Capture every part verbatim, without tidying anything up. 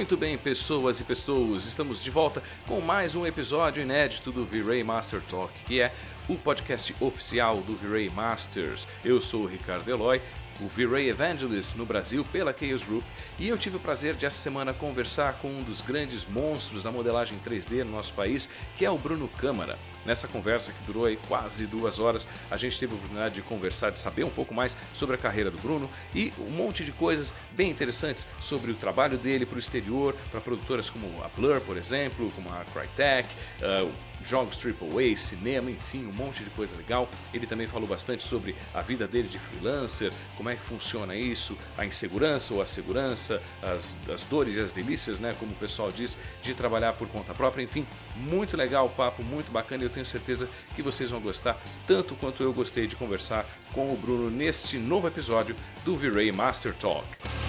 Muito bem, pessoas e pessoas, estamos de volta com mais um episódio inédito do V-Ray Master Talk, que é o podcast oficial do V-Ray Masters. Eu sou o Ricardo Eloy, o V-Ray Evangelist no Brasil pela Chaos Group, e eu tive o prazer de essa semana conversar com um dos grandes monstros da modelagem três D no nosso país, que é o Bruno Câmara. Nessa conversa que durou aí quase duas horas, a gente teve a oportunidade de conversar, de saber um pouco mais sobre a carreira do Bruno e um monte de coisas bem interessantes sobre o trabalho dele para o exterior, para produtoras como a Blur, por exemplo, como a Crytek, uh, jogos triplo A, cinema, enfim, um monte de coisa legal. Ele também falou bastante sobre a vida dele de freelancer, como é que funciona isso, a insegurança ou a segurança, as, as dores e as delícias, né, como o pessoal diz, de trabalhar por conta própria. Enfim, muito legal o papo, muito bacana, e eu tenho certeza que vocês vão gostar tanto quanto eu gostei de conversar com o Bruno neste novo episódio do V-Ray Master Talk.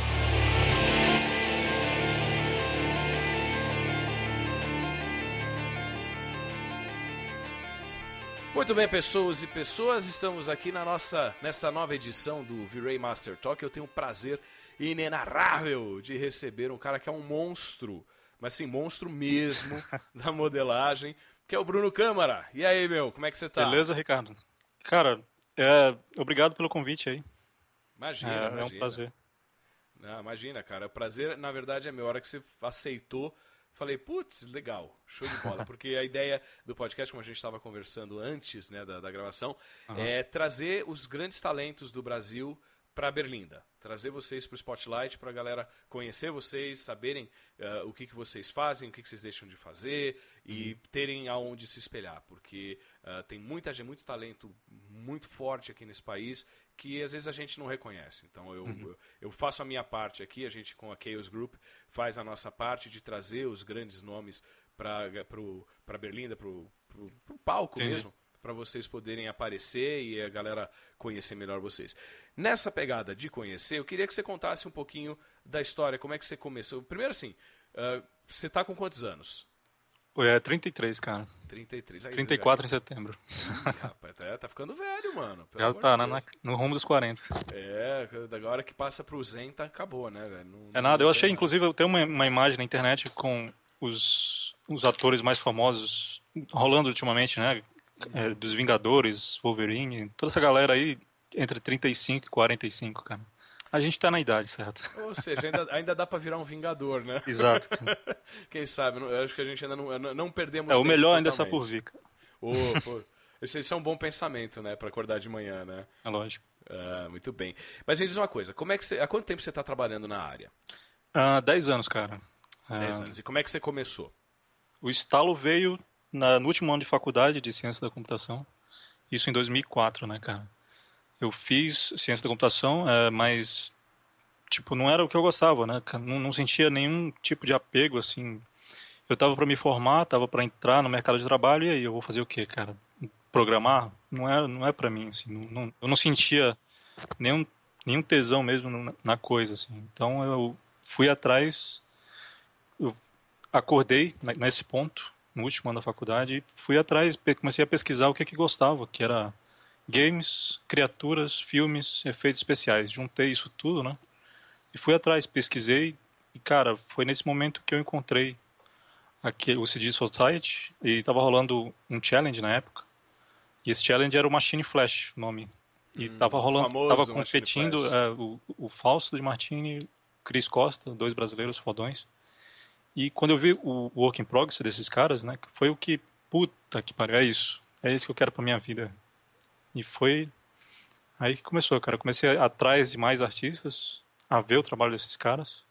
Muito bem, pessoas e pessoas, estamos aqui na nossa, nessa nova edição do V-Ray Master Talk. Eu tenho o prazer inenarrável de receber um cara que é um monstro, mas sim, monstro mesmo da modelagem, que é o Bruno Câmara. E aí, meu, como é que você tá? Beleza, Ricardo? Cara, é, obrigado pelo convite aí. Imagina, é, imagina. É um prazer. Não, imagina, cara, o prazer, na verdade, é meu. A hora que você aceitou, falei, putz, legal, show de bola, porque a ideia do podcast, como a gente estava conversando antes, né, da, da gravação, uhum. é trazer os grandes talentos do Brasil para Berlinda, trazer vocês para o Spotlight, para a galera conhecer vocês, saberem uh, o que, que vocês fazem, o que, que vocês deixam de fazer e uhum. terem aonde se espelhar, porque uh, tem muita gente, muito talento muito forte aqui nesse país que às vezes a gente não reconhece. Então eu, uhum. eu, eu faço a minha parte aqui, a gente com a Chaos Group faz a nossa parte de trazer os grandes nomes para Berlinda, para o palco Sim. mesmo, para vocês poderem aparecer e a galera conhecer melhor vocês. Nessa pegada de conhecer, eu queria que você contasse um pouquinho da história, como é que você começou. Primeiro assim, uh, você tá com quantos anos? É trinta e três, cara. trinta e três. Aí, trinta e quatro aqui. Em setembro. Ih, rapaz, tá, tá ficando velho, mano. Já tá, de na, no rumo dos quarenta. É, da hora que passa pro Zen, tá, acabou, né, velho? Não, é nada, eu achei, nada. Inclusive, eu tenho uma, uma imagem na internet com os, os atores mais famosos rolando ultimamente, né? É, dos Vingadores, Wolverine, toda essa galera aí entre trinta e cinco e quarenta e cinco, cara. A gente tá na idade, certo? Ou seja, ainda, ainda dá pra virar um Vingador, né? Exato. Quem sabe, eu acho que a gente ainda não, não perdemos É, tempo o melhor ainda totalmente. está por vir, cara. Oh, pô, esse, esse é um bom pensamento, né, pra acordar de manhã, né? É lógico. Ah, muito bem. Mas me diz uma coisa, como é que você, há quanto tempo você tá trabalhando na área? Há uh, dez anos, cara. Dez uh, anos. E como é que você começou? O estalo veio na, no último ano de faculdade de Ciência da Computação. Isso em dois mil e quatro, né, cara? Eu fiz Ciência da Computação, é, mas, tipo, não era o que eu gostava, né? Não, não sentia nenhum tipo de apego, assim. Eu tava para me formar, tava para entrar no mercado de trabalho, e aí eu vou fazer o quê, cara? Programar? Não é, não é para mim, assim. Não, não, eu não sentia nenhum, nenhum tesão mesmo na, na coisa, assim. Então eu fui atrás, eu acordei nesse ponto, no último ano da faculdade, fui atrás, comecei a pesquisar o que é que gostava, que era games, criaturas, filmes, efeitos especiais. Juntei isso tudo, né? E fui atrás, pesquisei, e cara, foi nesse momento que eu encontrei aqui, o C D Society, e estava rolando um challenge na época, e esse challenge era o Machine Flash, o nome. E hum, tava rolando, tava competindo é, o, o Fausto de Martini, Chris Costa, dois brasileiros fodões. E quando eu vi o work in progress desses caras, né, foi o que, puta que pariu, é isso. É isso que eu quero pra minha vida. E foi aí que começou, cara. Eu comecei atrás de mais artistas, a ver o trabalho desses caras.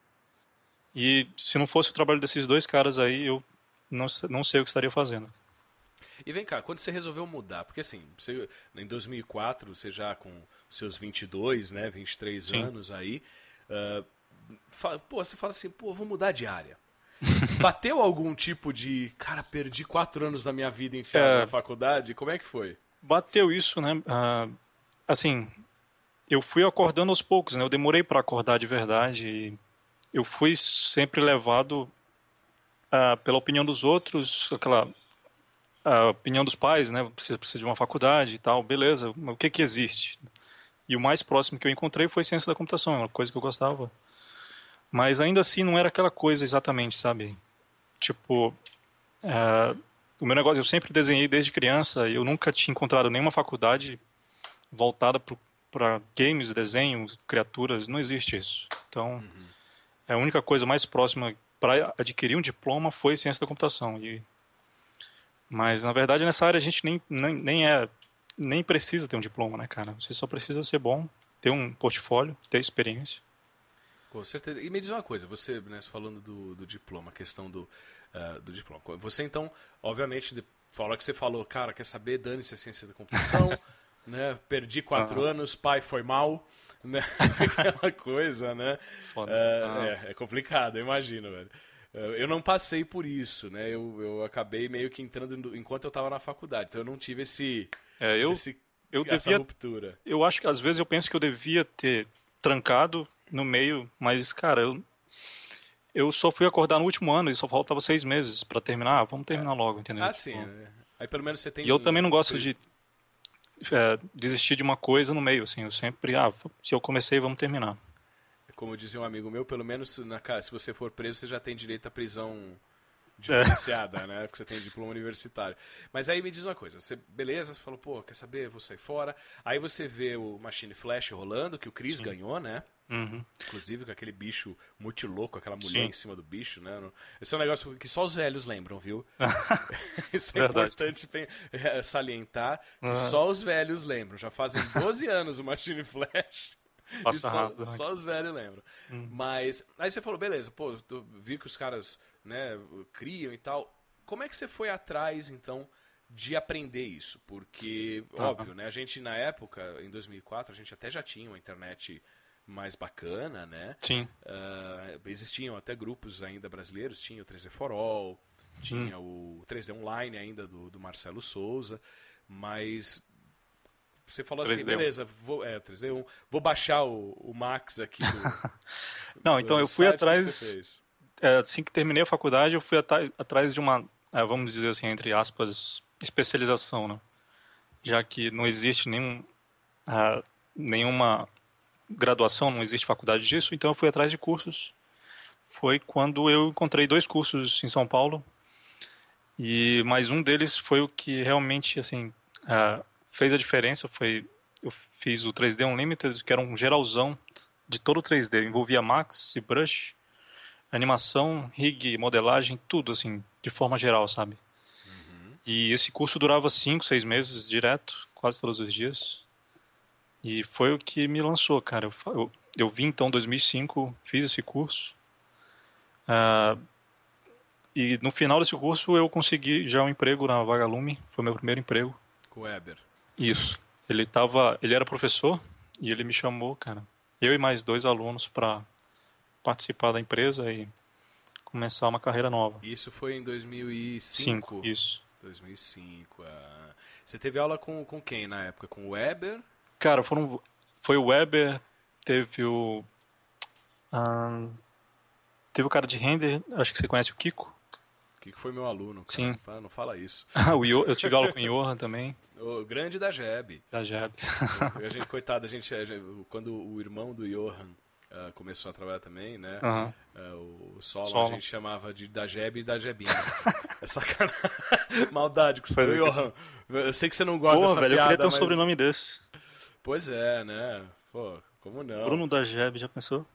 E se não fosse o trabalho desses dois caras aí, eu não, não sei o que estaria fazendo. E vem cá, quando você resolveu mudar, porque assim, você, em dois mil e quatro, você já com seus vinte e dois, né, vinte e três Sim. anos aí, uh, Fala, pô, você fala assim, pô, vou mudar de área. Bateu algum tipo de, cara, perdi quatro anos da minha vida enfiado é, na faculdade? Como é que foi? Bateu isso, né? Uh, assim, eu fui acordando aos poucos, né? Eu demorei para acordar de verdade. E eu fui sempre levado uh, pela opinião dos outros, aquela a opinião dos pais, né? Precisa, precisa de uma faculdade e tal, beleza. O que que existe? E o mais próximo que eu encontrei foi ciência da computação, uma coisa que eu gostava. Mas ainda assim não era aquela coisa exatamente, sabe? Tipo, é, o meu negócio, eu sempre desenhei desde criança e eu nunca tinha encontrado nenhuma faculdade voltada para games, desenho, criaturas, não existe isso. Então, Uhum. a única coisa mais próxima para adquirir um diploma foi ciência da computação. E, mas, na verdade, nessa área a gente nem, nem, nem, é, nem precisa ter um diploma, né, cara? Você só precisa ser bom, ter um portfólio, ter experiência. Com certeza. E me diz uma coisa, você, né, falando do, do diploma, a questão do, uh, do diploma. Você, então, obviamente, falou que você falou, cara, quer saber, dane-se a ciência da computação, né? Perdi quatro uhum. anos, pai foi mal, né? Aquela coisa, né? Foda. Uh, Ah. é, é complicado, eu imagino, velho. Uh, eu não passei por isso, né? Eu, eu acabei meio que entrando enquanto eu estava na faculdade, então eu não tive esse, é, eu, esse eu essa devia, ruptura. Eu acho que às vezes eu penso que eu devia ter trancado no meio, mas, cara, eu, eu só fui acordar no último ano e só faltava seis meses pra terminar. Ah, vamos terminar é. logo, entendeu? Ah, tipo, sim. Né? Aí pelo menos você tem... E eu também não gosto de é, desistir de uma coisa no meio, assim. Eu sempre, ah, se eu comecei, vamos terminar. Como dizia um amigo meu, pelo menos na, se você for preso, você já tem direito à prisão diferenciada, é. né? Porque você tem diploma universitário. Mas aí me diz uma coisa, você, beleza, você falou, pô, quer saber, vou sair fora. Aí você vê o Machine Flash rolando, que o Chris Sim. ganhou, né? Uhum. Inclusive com aquele bicho muito louco, aquela mulher Sim. em cima do bicho, né? Esse é um negócio que só os velhos lembram, viu? Isso é Verdade. importante salientar, que uhum. só os velhos lembram. Já fazem doze anos o Machine Flash. Passa só, rápido, só os velhos lembram. Uhum. Mas aí você falou, beleza, pô, tu viu que os caras, né, criam e tal. Como é que você foi atrás, então, de aprender isso? Porque, ah, óbvio, né, a gente na época, em dois mil e quatro, a gente até já tinha uma internet mais bacana, né? Sim. Uh, existiam até grupos ainda brasileiros, tinha o três D for All, tinha hum. o três D Online ainda do, do Marcelo Souza, mas você falou assim, beleza, vou, é, três D um, vou baixar o, o Max aqui do, Não, então eu fui atrás, que você fez? É, assim que terminei a faculdade, eu fui at atrás de uma, é, vamos dizer assim, entre aspas, especialização, né? Já que não existe nenhum, uh, nenhuma graduação, não existe faculdade disso, então eu fui atrás de cursos. Foi quando eu encontrei dois cursos em São Paulo, e mais um deles foi o que realmente assim uh, fez a diferença. Foi, eu fiz o três D Unlimited, que era um geralzão de todo o três D, envolvia Max e Brush, animação, rig, modelagem, tudo assim, de forma geral, sabe? Uhum. E esse curso durava cinco, seis meses direto, quase todos os dias. E foi o que me lançou, cara. Eu, eu, eu vim, então, em dois mil e cinco, fiz esse curso. Uh, e no final desse curso eu consegui já um emprego na Vagalume. Foi meu primeiro emprego. Com o Weber. Isso. Ele, tava, ele era professor e ele me chamou, cara. Eu e mais dois alunos para participar da empresa e começar uma carreira nova. Isso foi em dois mil e cinco? Cinco, isso. dois mil e cinco. Ah. Você teve aula com, com quem na época? Com o Weber? Cara, foram, foi o Weber, teve o... Um, teve o cara de render, acho que você conhece o Kiko. O Kiko foi meu aluno, cara. Sim. Ah, não fala isso. o Yo, eu tive aula com o Johan também. O grande da Jeb. Da Jeb. a gente, coitado, a gente, a gente, quando o irmão do Johan uh, começou a trabalhar também, né? Uhum. Uh, o Solo, Solo, a gente chamava de da Jeb e da Jebinha. É sacanagem. Maldade com o seu Johan. Eu sei que você não gosta Pô, dessa velho, piada, eu queria ter um mas... sobrenome desse. Pois é, né? Pô, como não? Bruno da Jeb, já pensou?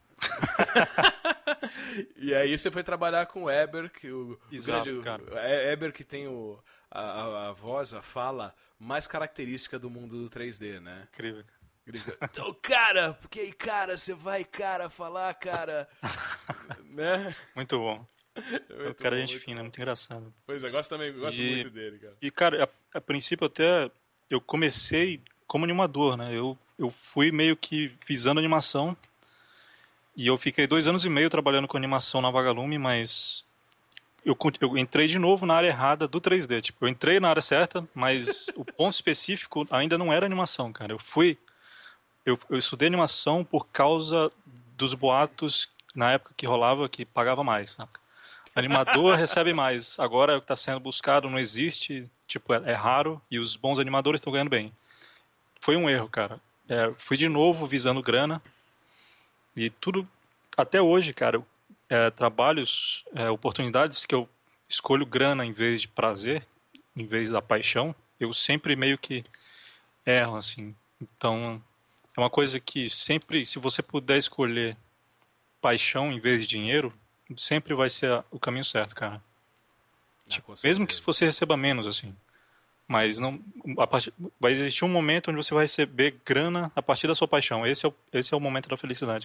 E aí você foi trabalhar com o Eber, que o, Exato, o grande cara. Eber que tem o, a, a voz, a fala mais característica do mundo do três D, né? Incrível. Então, cara, porque aí, cara, você vai, cara, falar, cara, né? Muito bom. Muito o cara é bom, gente muito fina, bom. muito engraçado. Pois é, eu gosto também, eu gosto e, muito dele, cara. E, cara, a, a princípio até eu comecei como animador, né? Eu, eu fui meio que visando animação e eu fiquei dois anos e meio trabalhando com animação na Vagalume, mas eu, eu entrei de novo na área errada do três D. Tipo, eu entrei na área certa, mas o ponto específico ainda não era animação, cara. Eu fui... Eu, eu estudei animação por causa dos boatos na época que rolava que pagava mais, sabe? Animador recebe mais. Agora o que está sendo buscado não existe, tipo, é, é raro e os bons animadores estão ganhando bem. Foi um erro, cara. É, fui de novo visando grana e tudo até hoje, cara, é, trabalhos, é, oportunidades que eu escolho grana em vez de prazer, em vez da paixão, eu sempre meio que erro, assim. Então, é uma coisa que sempre, se você puder escolher paixão em vez de dinheiro, sempre vai ser a- o caminho certo, cara. Ah, Tipo, com mesmo que certeza. você receba menos, assim. Mas não, a partir, vai existir um momento onde você vai receber grana a partir da sua paixão. Esse é o, esse é o momento da felicidade.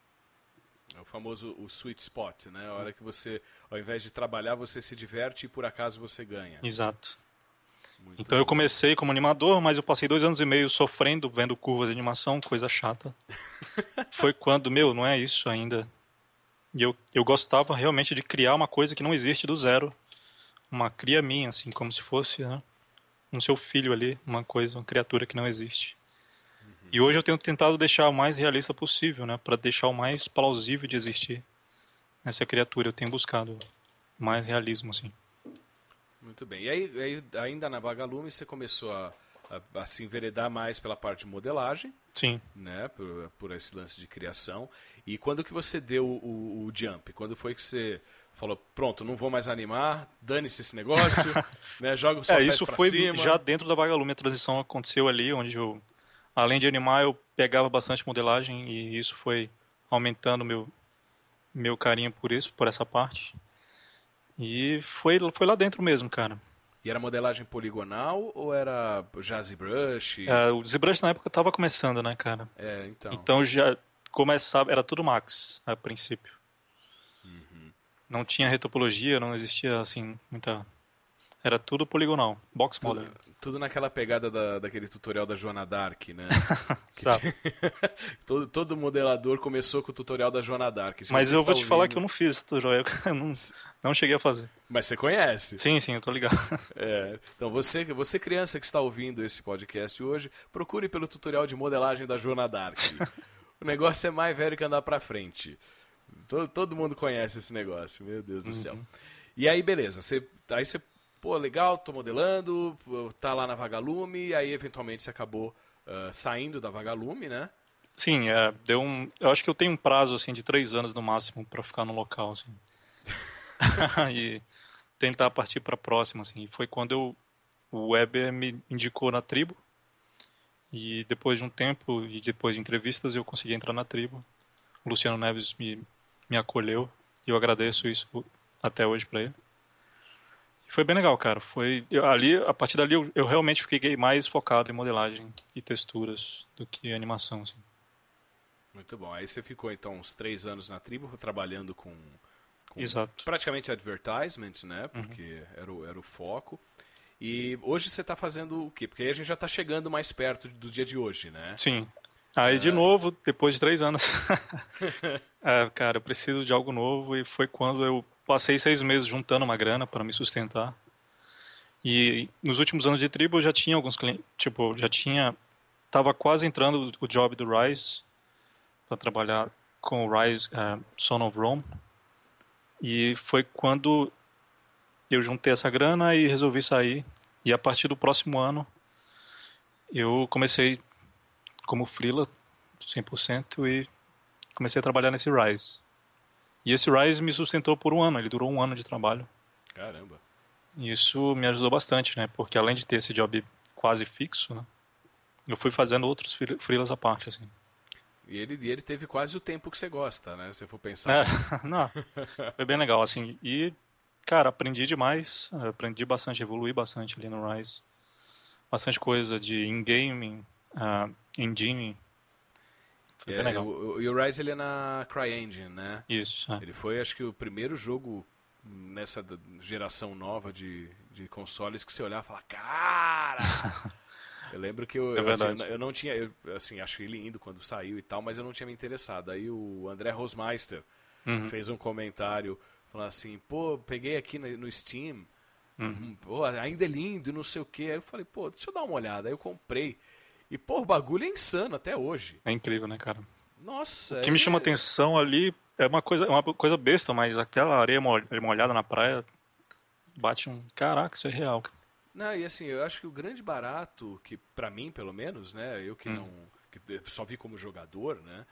É o famoso o sweet spot, né? A hora que você, ao invés de trabalhar, você se diverte e por acaso você ganha. Exato. Muito Então eu bom. comecei como animador, mas eu passei dois anos e meio sofrendo, vendo curvas de animação, coisa chata. Foi quando, meu, não é isso ainda. E eu, eu gostava realmente de criar uma coisa que não existe do zero. Uma cria minha, assim, como se fosse, né, um seu filho ali, uma coisa, uma criatura que não existe. E hoje eu tenho tentado deixar o mais realista possível, né, para deixar o mais plausível de existir essa criatura. Eu tenho buscado mais realismo, assim. Muito bem. E aí, aí, ainda na Vagalume, você começou a, a, a se enveredar mais pela parte de modelagem, Sim. né? Por, por esse lance de criação. E quando que você deu o, o jump? Quando foi que você falou, pronto, não vou mais animar, dane-se esse negócio, né? Joga os É, papéis isso pra foi já cima. dentro da Vagalume. A transição aconteceu ali, onde eu, além de animar, eu pegava bastante modelagem e isso foi aumentando meu meu carinho por isso, por essa parte. E foi, foi lá dentro mesmo, cara. E era modelagem poligonal ou era já ZBrush? É, o ZBrush na época tava começando, né, cara? É, então. Então já começava, era tudo Max a princípio. Não tinha retopologia, não existia assim muita. Era tudo poligonal, box model. Tudo, tudo naquela pegada da, daquele tutorial da Joana Dark, né? Que Sabe? tinha- todo, todo modelador começou com o tutorial da Joana Dark. Se Mas você eu que tá vou te falar ouvindo, que eu não fiz esse tutorial, eu não, não cheguei a fazer. mas você conhece. Sim, sim, eu tô ligado. É, então você, você criança que está ouvindo esse podcast hoje, procure pelo tutorial de modelagem da Joana Dark. O negócio é mais velho que andar pra frente. Todo, todo mundo conhece esse negócio, meu Deus do céu. E aí, beleza, você, aí você, pô, legal, tô modelando, tá lá na Vagalume, e aí eventualmente você acabou ah, saindo da Vagalume, né? Sim, é, deu um. Eu acho que eu tenho um prazo assim de três anos no máximo pra ficar no local, assim. E tentar partir pra próxima, assim. E foi quando eu, o Weber me indicou na tribo. E depois de um tempo e depois de entrevistas eu consegui entrar na tribo. O Luciano Neves me, me acolheu e eu agradeço isso até hoje pra ele. E foi bem legal, cara. Foi eu- ali, a partir dali eu, eu realmente fiquei mais focado em modelagem e texturas do que animação, assim. Muito bom. Aí você ficou então uns três anos na tribo trabalhando com, com Exato. praticamente advertisement, né? Porque era, o, era o foco. E hoje você está fazendo o quê? Porque aí a gente já está chegando mais perto do dia de hoje, né? Sim. Aí de novo, depois de três anos, é, cara, eu preciso de algo novo e foi quando eu passei seis meses juntando uma grana para me sustentar. E nos últimos anos de tribo eu já tinha alguns clientes, tipo, já tinha, tava quase entrando o job do Rise para trabalhar com o Rise uh, Son of Rome. E foi quando eu juntei essa grana e resolvi sair. E a partir do próximo ano eu comecei como freela cem por cento e comecei a trabalhar nesse Rise. E esse Rise me sustentou por um ano, ele durou um ano de trabalho. Caramba. E isso me ajudou bastante, né? Porque além de ter esse job quase fixo, né? Eu fui fazendo outros freelas à parte, assim. E ele, e ele teve quase o tempo que você gosta, né? Se for pensar. É, não, foi bem legal, assim. E, cara, aprendi demais, aprendi bastante, evolui bastante ali no Rise. Bastante coisa de in-game, uh, engine. Foi bem É, legal. o, o, e o Rise ele é na CryEngine, né? Isso, é. Ele foi, acho que, o primeiro jogo nessa geração nova de, de consoles que você olhava e falava, cara! Eu lembro que eu, É eu, assim, verdade. eu não tinha, eu, assim, achei lindo quando saiu e tal, mas eu não tinha me interessado. Aí o André Rosmeister Uhum. fez um comentário falando assim, pô, peguei aqui no, no Steam, Uhum. pô, ainda é lindo e não sei o que. Aí eu falei, pô, deixa eu dar uma olhada. Aí eu comprei. E, pô, o bagulho é insano até hoje. É incrível, né, cara? Nossa. O que me chama atenção ali é uma coisa, é uma coisa besta, mas aquela areia molhada na praia bate um... Caraca, isso é real. Não, e assim, eu acho que o grande barato, que pra mim, pelo menos, né, eu que Hum. não... que só vi como jogador, né,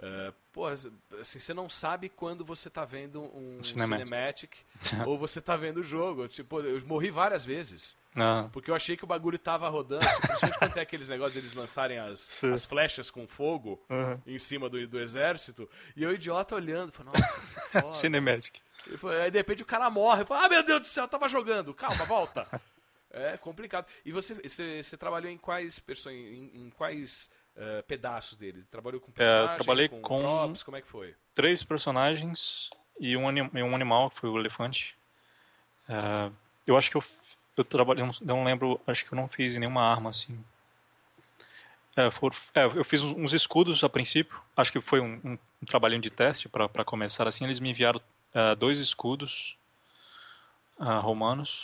Uh, pô, assim, você não sabe quando você tá vendo um Cinematic, cinematic ou você tá vendo o jogo. Tipo, eu morri várias vezes. Não. Porque eu achei que o bagulho tava rodando. Tipo, principalmente quando tem aqueles negócios deles lançarem as, as flechas com fogo uhum. em cima do, do exército. E eu, idiota, olhando. Falei, nossa, que foda. Cinematic. Aí, de repente, o cara morre. Eu falo, ah, meu Deus do céu, eu tava jogando. Calma, volta. É complicado. E você, você, você trabalhou em quais, perso... em, em quais uh, pedaços dele? Trabalhou com personagem, é, trabalhei com, com props? Como é que foi? Três personagens e um, anim... um animal, que foi o elefante. Uh, eu acho que eu, eu trabalhei, não, não lembro, acho que eu não fiz nenhuma arma assim. É, for, é, eu fiz uns escudos a princípio, acho que foi um, um, um trabalhinho de teste para começar assim. Eles me enviaram uh, dois escudos uh, romanos.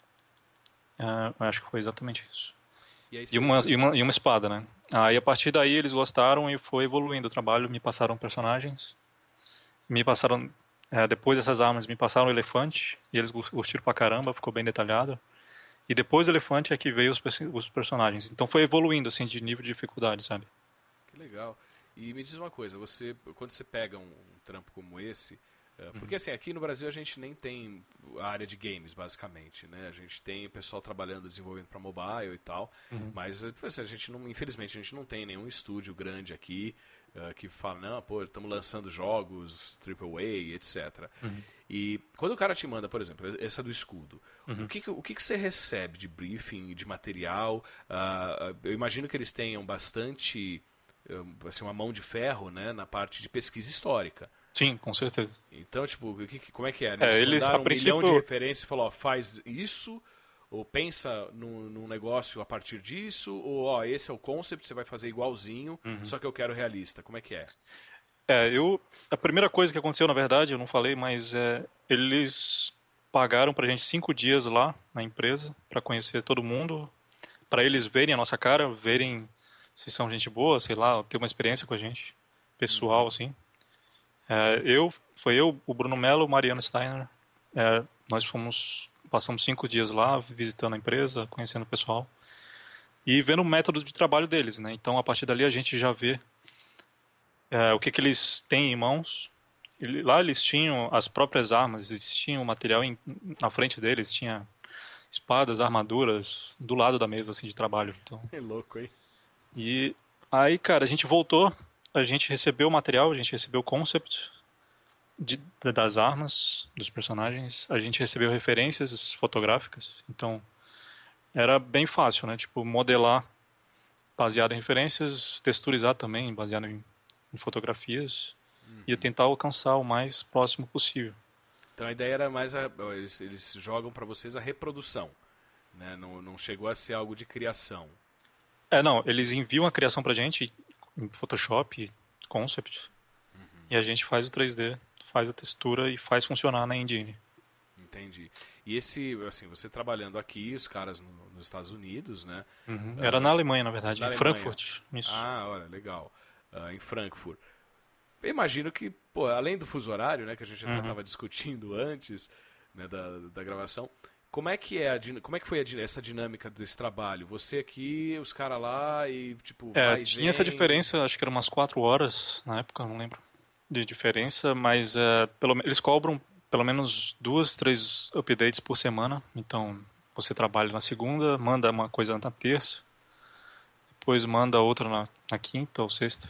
Uh, acho que foi exatamente isso. E, aí, e, uma, você... e, uma, e uma espada, né? Aí a partir daí eles gostaram e foi evoluindo o trabalho, me passaram personagens, me passaram, uh, depois dessas armas, me passaram o elefante, e eles curtiram pra caramba, ficou bem detalhado. E depois do elefante é que veio os, os personagens. Então foi evoluindo, assim, de nível de dificuldade, sabe? Que legal. E me diz uma coisa, você, quando você pega um, um trampo como esse, uh, porque assim, aqui no Brasil a gente nem tem a área de games, basicamente, né? A gente tem o pessoal trabalhando, desenvolvendo para mobile e tal, uhum. mas assim, a gente não, infelizmente, a gente não tem nenhum estúdio grande aqui uh, que fala, não, pô, estamos lançando jogos triple A, etcétera. Uhum. E quando o cara te manda, por exemplo, essa do escudo, uhum. o, que, o que você recebe de briefing, de material? Uh, eu imagino que eles tenham bastante, assim, uma mão de ferro, né, na parte de pesquisa histórica. Sim, com certeza. Então, tipo, que, como é que é? Eles, é, eles mandaram um princípio... milhão de referências e falou, ó, faz isso, ou pensa num, num negócio a partir disso, ou ó, esse é o concept, você vai fazer igualzinho, uhum. só que eu quero realista. Como é que é? É, eu, a primeira coisa que aconteceu, na verdade, eu não falei, mas é, eles pagaram pra gente cinco dias lá na empresa para conhecer todo mundo, para eles verem a nossa cara, verem se são gente boa, sei lá, ter uma experiência com a gente, pessoal, uhum. assim. É, eu, foi eu, o Bruno Mello, o Mariano Steiner, é, nós fomos, passamos cinco dias lá visitando a empresa, conhecendo o pessoal e vendo o método de trabalho deles, né? Então, a partir dali a gente já vê É, o que, que eles têm em mãos. Ele, lá eles tinham as próprias armas, eles tinham o material em, na frente deles, tinha espadas, armaduras do lado da mesa assim, de trabalho. Então, é louco, hein? E aí, cara, a gente voltou, a gente recebeu o material, a gente recebeu o concept de, das armas, dos personagens, a gente recebeu referências fotográficas, então era bem fácil, né? Tipo, modelar baseado em referências, texturizar também, baseado em em fotografias, uhum. e tentar alcançar o mais próximo possível. Então a ideia era mais a, eles, eles jogam para vocês a reprodução, né? Não, não chegou a ser algo de criação. É, não, eles enviam a criação pra gente em Photoshop, Concept, uhum. e a gente faz o três D, faz a textura e faz funcionar na engine. Entendi. E esse, assim, você trabalhando aqui, os caras no, nos Estados Unidos, né? Uhum. Era uh, na Alemanha, na verdade, na em Alemanha. Frankfurt. Isso. Ah, olha, legal. Uh, em Frankfurt. Eu imagino que, pô, além do fuso horário, né, que a gente já estava uhum. discutindo antes, né, da, da gravação, como é que é a, como é que foi a, essa dinâmica desse trabalho? Você aqui, os caras lá e tipo é, vai tinha vem... essa diferença, acho que era umas quatro horas na época, não lembro de diferença, mas uh, pelo, eles cobram pelo menos duas, três updates por semana. Então você trabalha na segunda, manda uma coisa na terça, depois manda outra na, na quinta ou sexta.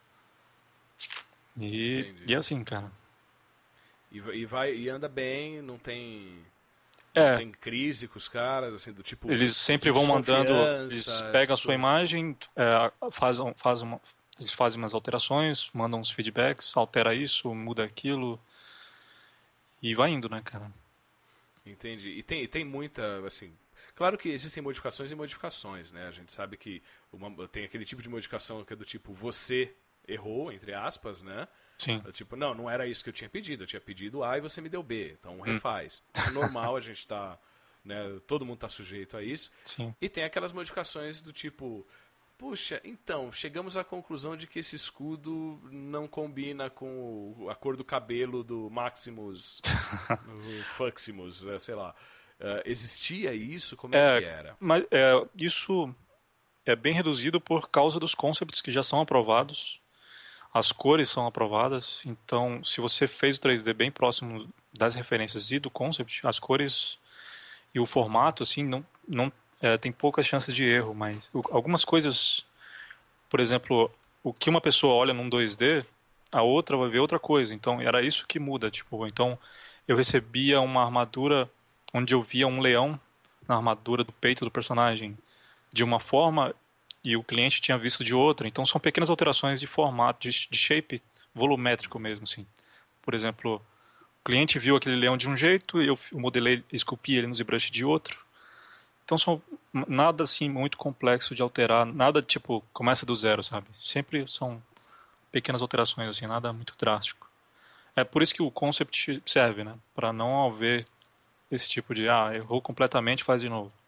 E, e é assim, cara. E, e vai e anda bem, não tem é. não tem crise com os caras, assim, do tipo. Eles sempre vão mandando, eles pegam a sua coisas. imagem, é, fazem, fazem, uma, eles fazem umas alterações, mandam uns feedbacks, altera isso, muda aquilo e vai indo, né, cara? Entendi. E tem, tem muita, assim. Claro que existem modificações e modificações, né? A gente sabe que uma, tem aquele tipo de modificação que é do tipo você errou, entre aspas, né? Sim. Tipo, não, não era isso que eu tinha pedido. Eu tinha pedido A e você me deu B. Então refaz. Hum. Isso é normal, a gente tá. Né, todo mundo tá sujeito a isso. Sim. E tem aquelas modificações do tipo. Puxa, então, chegamos à conclusão de que esse escudo não combina com a cor do cabelo do Maximus, do Fuximus, sei lá. Uh, existia isso? Como é, é que era? Mas, é, isso é bem reduzido por causa dos concepts que já são aprovados. as cores são aprovadas. Então, se você fez o três D bem próximo das referências e do concept, as cores e o formato, assim, não, não é, tem poucas chances de erro, mas o, algumas coisas, por exemplo, o que uma pessoa olha num dois D, a outra vai ver outra coisa. Então, era isso que muda, tipo, então eu recebia uma armadura onde eu via um leão na armadura do peito do personagem de uma forma e o cliente tinha visto de outra. Então, são pequenas alterações de formato, de, de shape volumétrico mesmo, assim. Por exemplo, o cliente viu aquele leão de um jeito e eu modelei, esculpi ele no ZBrush de outro. Então, são nada assim muito complexo de alterar, nada tipo, começa do zero, sabe? Sempre são pequenas alterações, assim, nada muito drástico. É por isso que o concept serve, né? Para não haver esse tipo de, ah, errou completamente, faz de novo.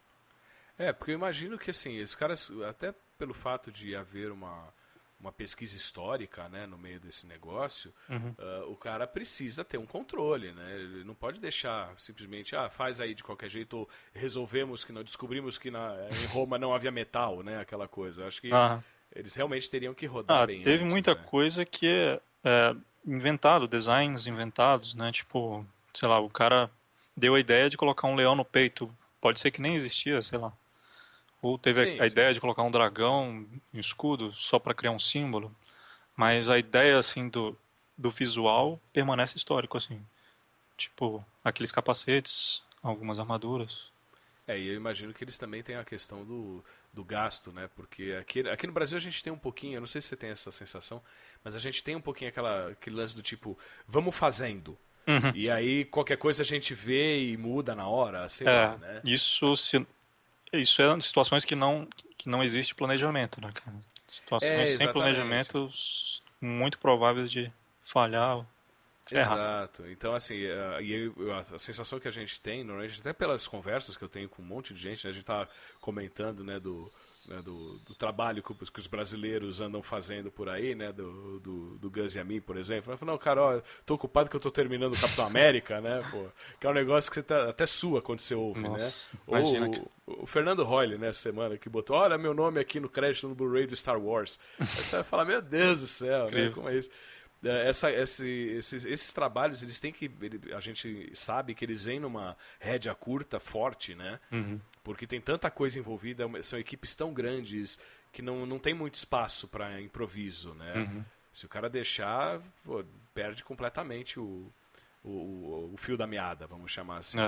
É, porque eu imagino que, assim, os caras, até pelo fato de haver uma, uma pesquisa histórica, né, no meio desse negócio, Uhum. uh, o cara precisa ter um controle, né? Ele não pode deixar simplesmente, ah, faz aí de qualquer jeito, ou resolvemos que não, descobrimos que na, em Roma não havia metal, né, aquela coisa. Eu acho que Ah, eles realmente teriam que rodar ah, bem teve antes, muita né? coisa que é, é inventado, designs inventados, né? Tipo, sei lá, o cara deu a ideia de colocar um leão no peito. Pode ser que nem existia, sei lá. Ou teve a Sim, a sim. ideia de colocar um dragão em escudo só para criar um símbolo. Mas a ideia, assim, do, do visual permanece histórico, assim. Tipo, aqueles capacetes, algumas armaduras. É, e eu imagino que eles também têm a questão do, do gasto, né? Porque aqui, aqui no Brasil a gente tem um pouquinho, eu não sei se você tem essa sensação, mas a gente tem um pouquinho aquela, aquele lance do tipo, vamos fazendo. Uhum. E aí qualquer coisa a gente vê e muda na hora, sei lá, É, né? isso, se, isso é situações que não, que não existe planejamento, né, cara? É, Situações sem exatamente. planejamento muito prováveis de falhar ou ferrar. Exato. Então, assim, a, e eu- a, a sensação que a gente tem, normalmente, até pelas conversas que eu tenho com um monte de gente, né, a gente tá comentando, né, do, né, do, do trabalho que, os que os brasileiros andam fazendo por aí, né, do, do, do Gus e a mim, por exemplo. Eu falo, não, cara, ó, tô ocupado que eu tô terminando o Capitão América, né, pô, que é um negócio que você tá, até sua quando você ouve, né? Nossa, imagina que... Ou o, o Fernando Royle, né, essa semana, que botou, olha meu nome aqui no crédito no Blu-ray do Star Wars. Aí você vai falar, meu Deus do céu, né, Incrível. como é isso? É, Essa, esse, esses, esses trabalhos, eles têm que. ele- A gente sabe que eles vêm numa rédea curta, forte, né? Uhum. Porque tem tanta coisa envolvida, é uma- são equipes tão grandes que não, não tem muito espaço para improviso, né? Uhum. Se o cara deixar, pô, perde completamente o, o, o- o fio da meada, vamos chamar assim. É.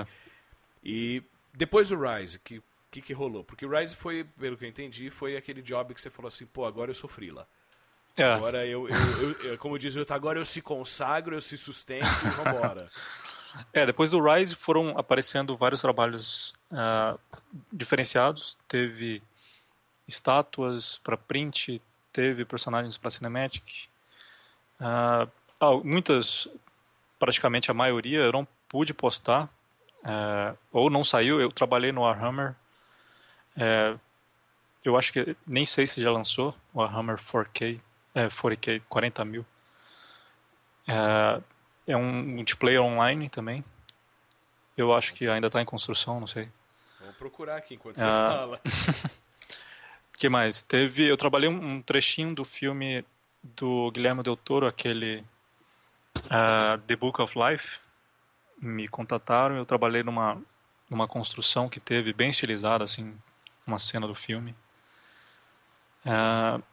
E depois do Rise, que que, que rolou? Porque o Rise foi, pelo que eu entendi, foi aquele job que você falou assim, pô, agora eu sou freela. É. Agora eu, eu, eu- eu- como diz o outro, agora eu se consagro, eu se sustento e vambora. É, depois do Rise foram aparecendo vários trabalhos ah, diferenciados. Teve estátuas para print, teve personagens para cinematic. Ah, ah, muitas, praticamente a maioria, eu não pude postar, ah, ou não saiu. Eu trabalhei no Warhammer. Eu acho que nem sei se já lançou o Warhammer quatro K, é, quatro K, quarenta mil. É, é um multiplayer online também. Eu acho que ainda está em construção, não sei. Vamos procurar aqui enquanto você Ah, fala. O que mais? Teve, eu trabalhei um, um trechinho do filme do Guilherme Del Toro, aquele ah, The Book of Life. Me contataram, eu trabalhei numa numa construção que teve bem estilizada, assim, uma cena do filme. Ah,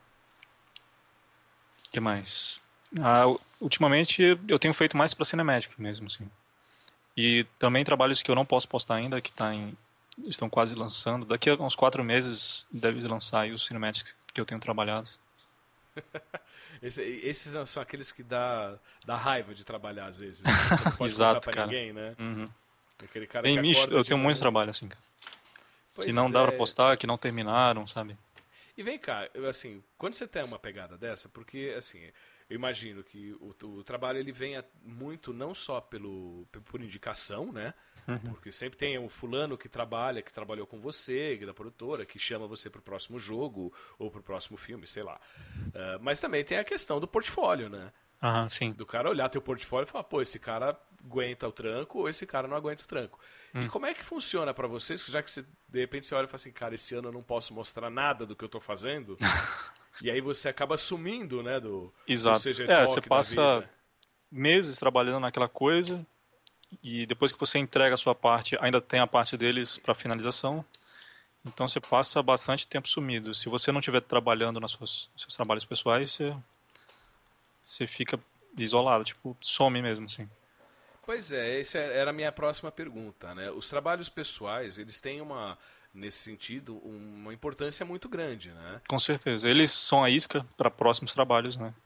O que mais? Ah, ultimamente eu tenho feito mais para Cinematic mesmo, assim. E também trabalhos que eu não posso postar ainda, que tá em, estão quase lançando. Daqui a uns quatro meses deve lançar aí os Cinematics que eu tenho trabalhado. Esse- esses são aqueles que dá, dá raiva de trabalhar às vezes, né? Você não pode contar Exato, pra cara. ninguém, né? Uhum. Aquele cara Tem que misto, acorda eu de tenho muito manhã. trabalho assim, cara. Que não Pois dá pra é. postar, que não terminaram, sabe? E vem cá, eu, assim, quando você tem uma pegada dessa, porque assim, eu imagino que o, o trabalho ele venha muito não só pelo por indicação, né? Uhum. Porque sempre tem um fulano que trabalha, que trabalhou com você, que é da produtora, que chama você pro próximo jogo ou pro próximo filme, sei lá. Ah, mas também tem a questão do portfólio, né? Aham, sim. Do cara olhar teu portfólio e falar, pô, esse cara aguenta o tranco ou esse cara não aguenta o tranco. E Hum. como é que funciona pra vocês, já que você, de repente você olha e fala assim, cara, esse ano eu não posso mostrar nada do que eu tô fazendo, E aí você acaba sumindo, né, do, Exato. do C G É, Talk você da passa vida. meses trabalhando naquela coisa e depois que você entrega a sua parte, ainda tem a parte deles para finalização. Então você passa bastante tempo sumido. Se você não estiver trabalhando nos seus, nos seus trabalhos pessoais, você, você fica isolado, tipo, some mesmo, assim. Pois é, essa era a minha próxima pergunta, né? Os trabalhos pessoais, eles têm uma, nesse sentido, uma importância muito grande, né? Com certeza. Eles são a isca para próximos trabalhos, né?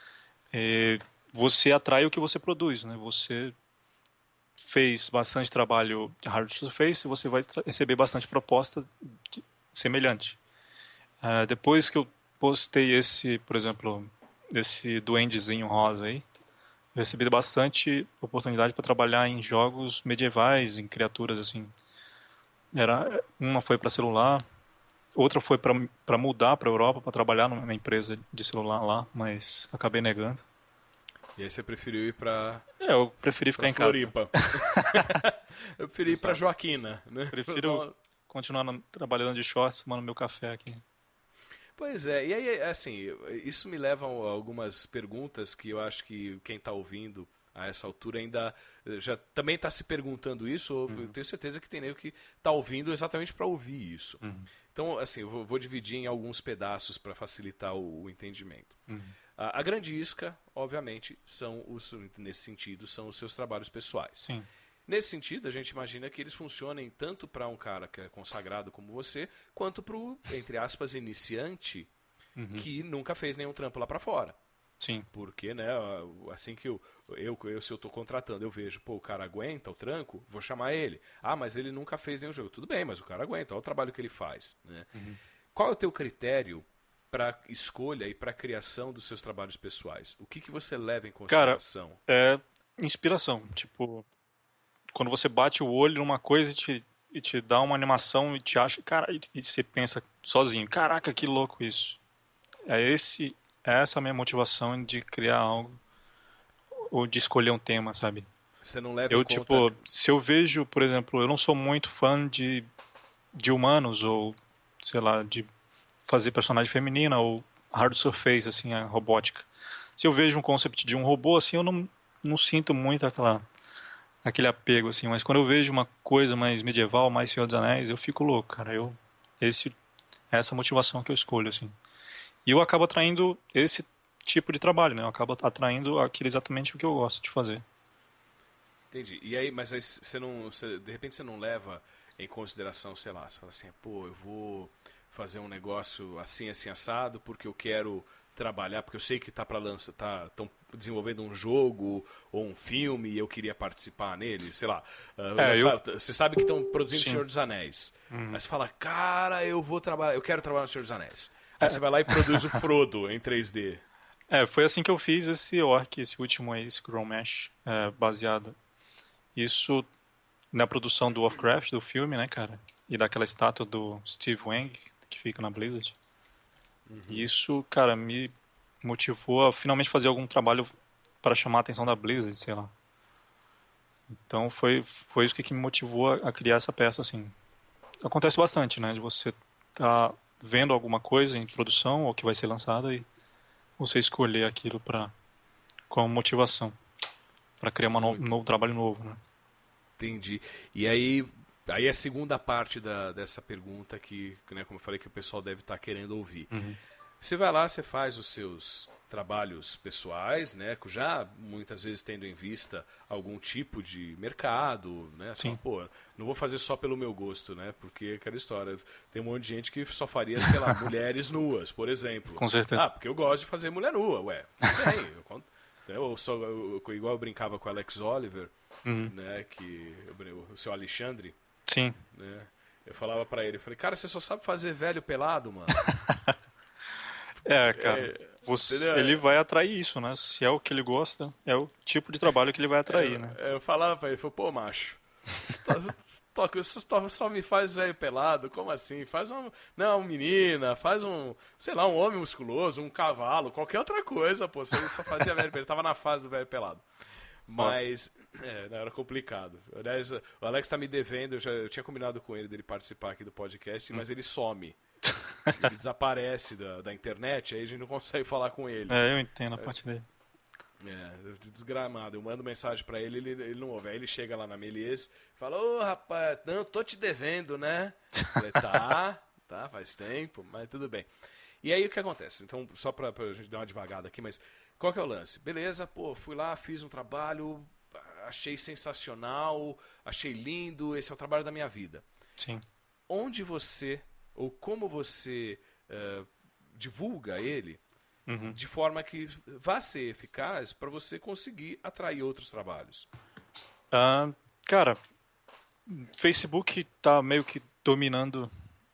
E você atrai o que você produz, né? Você fez bastante trabalho de hard surface, você vai receber bastante proposta de- semelhante. Uh, depois que eu postei esse, por exemplo, esse duendezinho rosa aí, eu recebi bastante oportunidade para trabalhar em jogos medievais, em criaturas assim. Era uma foi para celular, outra foi para mudar para a Europa para trabalhar numa empresa de celular lá, mas acabei negando. E aí você preferiu ir pra, É, eu preferi ficar pra em casa. Floripa. Eu preferi ir pra Exato. Joaquina, né? Prefiro continuar no- trabalhando de shorts, tomando meu café aqui. Pois é, e aí, assim, isso me leva a algumas perguntas que eu acho que quem está ouvindo a essa altura ainda já também está se perguntando isso, ou eu tenho certeza que tem nego que está ouvindo exatamente para ouvir isso. Uhum. Então, assim, eu vou, vou dividir em alguns pedaços para facilitar o, o entendimento. Uhum. A, a grande isca, obviamente, são os, nesse sentido, são os seus trabalhos pessoais. Sim. Nesse sentido, a gente imagina que eles funcionem tanto para um cara que é consagrado como você, quanto para o, entre aspas, iniciante Uhum. que nunca fez nenhum trampo lá para fora. Sim. Porque, né, assim que eu, eu, eu se eu estou contratando, eu vejo, pô, o cara aguenta o tranco, vou chamar ele. Ah, mas ele nunca fez nenhum jogo. Tudo bem, mas o cara aguenta, olha o trabalho que ele faz. Né? Uhum. Qual é o teu critério para escolha e para criação dos seus trabalhos pessoais? O que, que você leva em consideração? Cara, é inspiração. Tipo, quando você bate o olho numa coisa e te, e te dá uma animação e te acha, cara, e, e você pensa sozinho, caraca, que louco isso. É esse, é essa a minha motivação de criar algo ou de escolher um tema, sabe? Você não leva Eu, em conta... tipo, se eu vejo, por exemplo, eu não sou muito fã de, de humanos ou, sei lá, de fazer personagem feminina ou hard surface, assim, a robótica. Se eu vejo um concept de um robô, assim, eu não, não sinto muito aquela, aquele apego, assim. Mas quando eu vejo uma coisa mais medieval, mais Senhor dos Anéis, eu fico louco, cara. Eu, esse, é essa motivação que eu escolho, assim. E eu acabo atraindo esse tipo de trabalho, né? Eu acabo atraindo aquilo exatamente o que eu gosto de fazer. Entendi. E aí, mas aí você não, você, de repente você não leva em consideração, sei lá, você fala assim, pô, eu vou fazer um negócio assim, assim, assado, porque eu quero trabalhar, porque eu sei que tá para lançar, tá, estão desenvolvendo um jogo ou um filme e eu queria participar nele, sei lá. Uh, É, nessa, eu... Você sabe que estão produzindo o Sim. Senhor dos Anéis. Uhum. Mas você fala, cara, eu vou trabalhar, eu quero trabalhar no Senhor dos Anéis. Aí é. Você vai lá e produz o Frodo em três D. É, foi assim que eu fiz esse orc, esse último aí, esse Chrome Mesh, é, baseado. Isso na produção do Warcraft, do filme, né, cara? E daquela estátua do Steve Wang, que fica na Blizzard. Uhum. E isso, cara, me motivou a finalmente fazer algum trabalho para chamar a atenção da Blizzard, sei lá. Então foi, foi isso que me motivou a, a criar essa peça, assim. Acontece bastante, né, de você tá vendo alguma coisa em produção ou que vai ser lançada e você escolher aquilo para como motivação para criar uma no, um novo trabalho novo, né? Entendi. E aí, aí a segunda parte da, dessa pergunta que, né, como eu falei, que o pessoal deve estar querendo ouvir. Uhum. Você vai lá, você faz os seus trabalhos pessoais, né, já muitas vezes tendo em vista algum tipo de mercado, né? Sim. Fala, pô, não vou fazer só pelo meu gosto, né? Porque aquela história, tem um monte de gente que só faria, sei lá, mulheres nuas, por exemplo. Com certeza. Ah, porque eu gosto de fazer mulher nua, ué. Bem, eu conto. Eu só, eu, igual eu brincava com o Alex Oliver, uhum. né, que o seu Alexandre. Sim. Né, eu falava pra ele, eu falei, cara, você só sabe fazer velho pelado, mano. É, cara, é, você, ele vai atrair isso, né? Se é o que ele gosta, é o tipo de trabalho que ele vai atrair, é, né? Eu falava pra ele, falei, pô, macho, você só me faz velho pelado, como assim? Faz um, não, uma menina, faz um, sei lá, um homem musculoso, um cavalo, qualquer outra coisa, pô, você só fazia velho pelado, ele tava na fase do velho pelado. Mas, é, não, era complicado. Aliás, o Alex tá me devendo, eu, já, eu tinha combinado com ele dele participar aqui do podcast, hum. mas ele some. ele desaparece da, da internet, aí a gente não consegue falar com ele. É, eu entendo a parte dele. É, desgramado. Eu mando mensagem pra ele, ele, ele não ouve. Aí ele chega lá na Melies e fala: Ô rapaz, não, tô te devendo, né? Eu falei: tá, tá, faz tempo, mas tudo bem. E aí o que acontece? Então, só pra, pra gente dar uma devagada aqui, mas qual que é o lance? Beleza, pô, fui lá, fiz um trabalho, achei sensacional, achei lindo, esse é o trabalho da minha vida. Sim. Onde você, ou como você uh, divulga ele, uhum. de forma que vá ser eficaz para você conseguir atrair outros trabalhos? Uh, cara, Facebook tá meio que dominando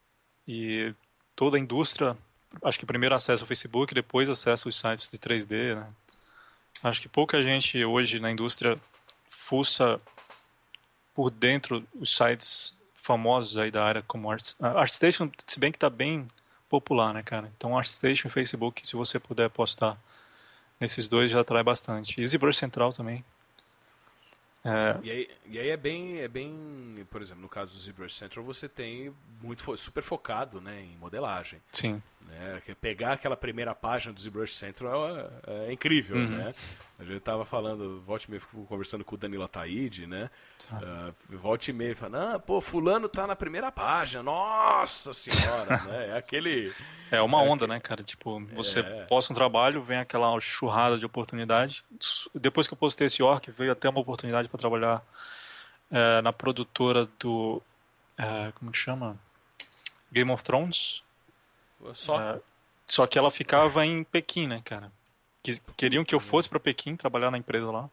e toda a indústria, acho que primeiro acessa o Facebook, depois acessa os sites de três D, né? Acho que pouca gente hoje na indústria fuça por dentro os sites famosos aí da área como Art, ArtStation, se bem que tá bem popular, né, cara? Então ArtStation e Facebook, se você puder postar nesses dois, já atrai bastante. E ZBrush Central também. É... E, aí, e aí é bem, é bem, por exemplo, no caso do ZBrush Central, você tem muito super focado, né, em modelagem. Sim. Né? Pegar aquela primeira página do ZBrush Central é, é incrível, uhum. né? A gente tava falando, volte e meia, conversando com o Danilo Ataíde, né? Tá. Uh, volte e meia, falando, ah, pô, fulano tá na primeira página, nossa senhora, né? É aquele... É uma onda, é aquele... né, cara? Tipo, você é. posta um trabalho, vem aquela churrada de oportunidade. Depois que eu postei esse orc, veio até uma oportunidade para trabalhar é, na produtora do... É, como que chama? Game of Thrones. Só? É, só que ela ficava em Pequim, né, cara? Queriam que eu fosse para Pequim trabalhar na empresa lá,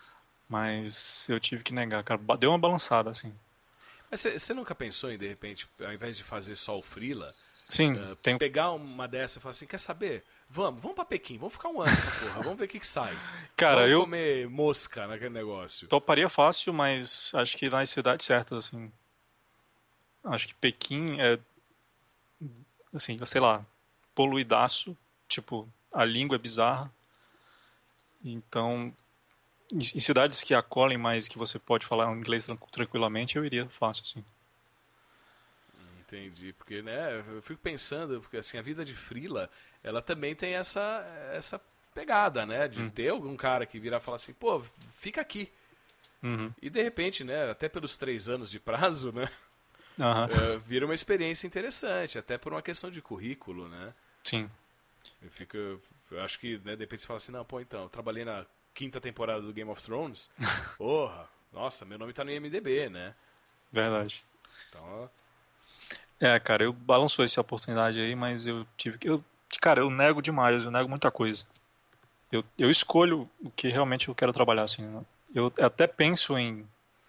mas eu tive que negar, cara. Deu uma balançada, assim. Mas você nunca pensou em, de repente, ao invés de fazer só o freela, Sim, uh, tem... pegar uma dessa e falar assim, quer saber? Vamos, vamos para Pequim, vamos ficar um ano nessa porra, vamos ver o que, que sai. Cara, vamos eu... comer mosca naquele negócio. Toparia fácil, mas acho que nas cidades certas, assim. Acho que Pequim é, assim, sei lá, poluidaço, tipo, a língua é bizarra. Então, em, em cidades que acolhem mais, que você pode falar inglês tranquilamente, eu iria fácil, assim. Entendi, porque, né, eu fico pensando, porque assim, a vida de freela, ela também tem essa, essa pegada, né, de hum. ter algum cara que virar e falar assim, pô, fica aqui. Uhum. E de repente, né, até pelos três anos de prazo, né, uhum. uh, vira uma experiência interessante, até por uma questão de currículo, né. Sim. Eu fico, eu acho que, né, de repente você fala assim, não, pô, então, eu trabalhei na quinta temporada do Game of Thrones, porra, nossa, meu nome tá no I M D B, né. Verdade. Então... É, cara, eu balançou essa oportunidade aí, mas eu tive que... Eu, cara, eu nego demais, eu nego muita coisa. Eu, eu escolho o que realmente eu quero trabalhar, assim. Né? Eu até penso em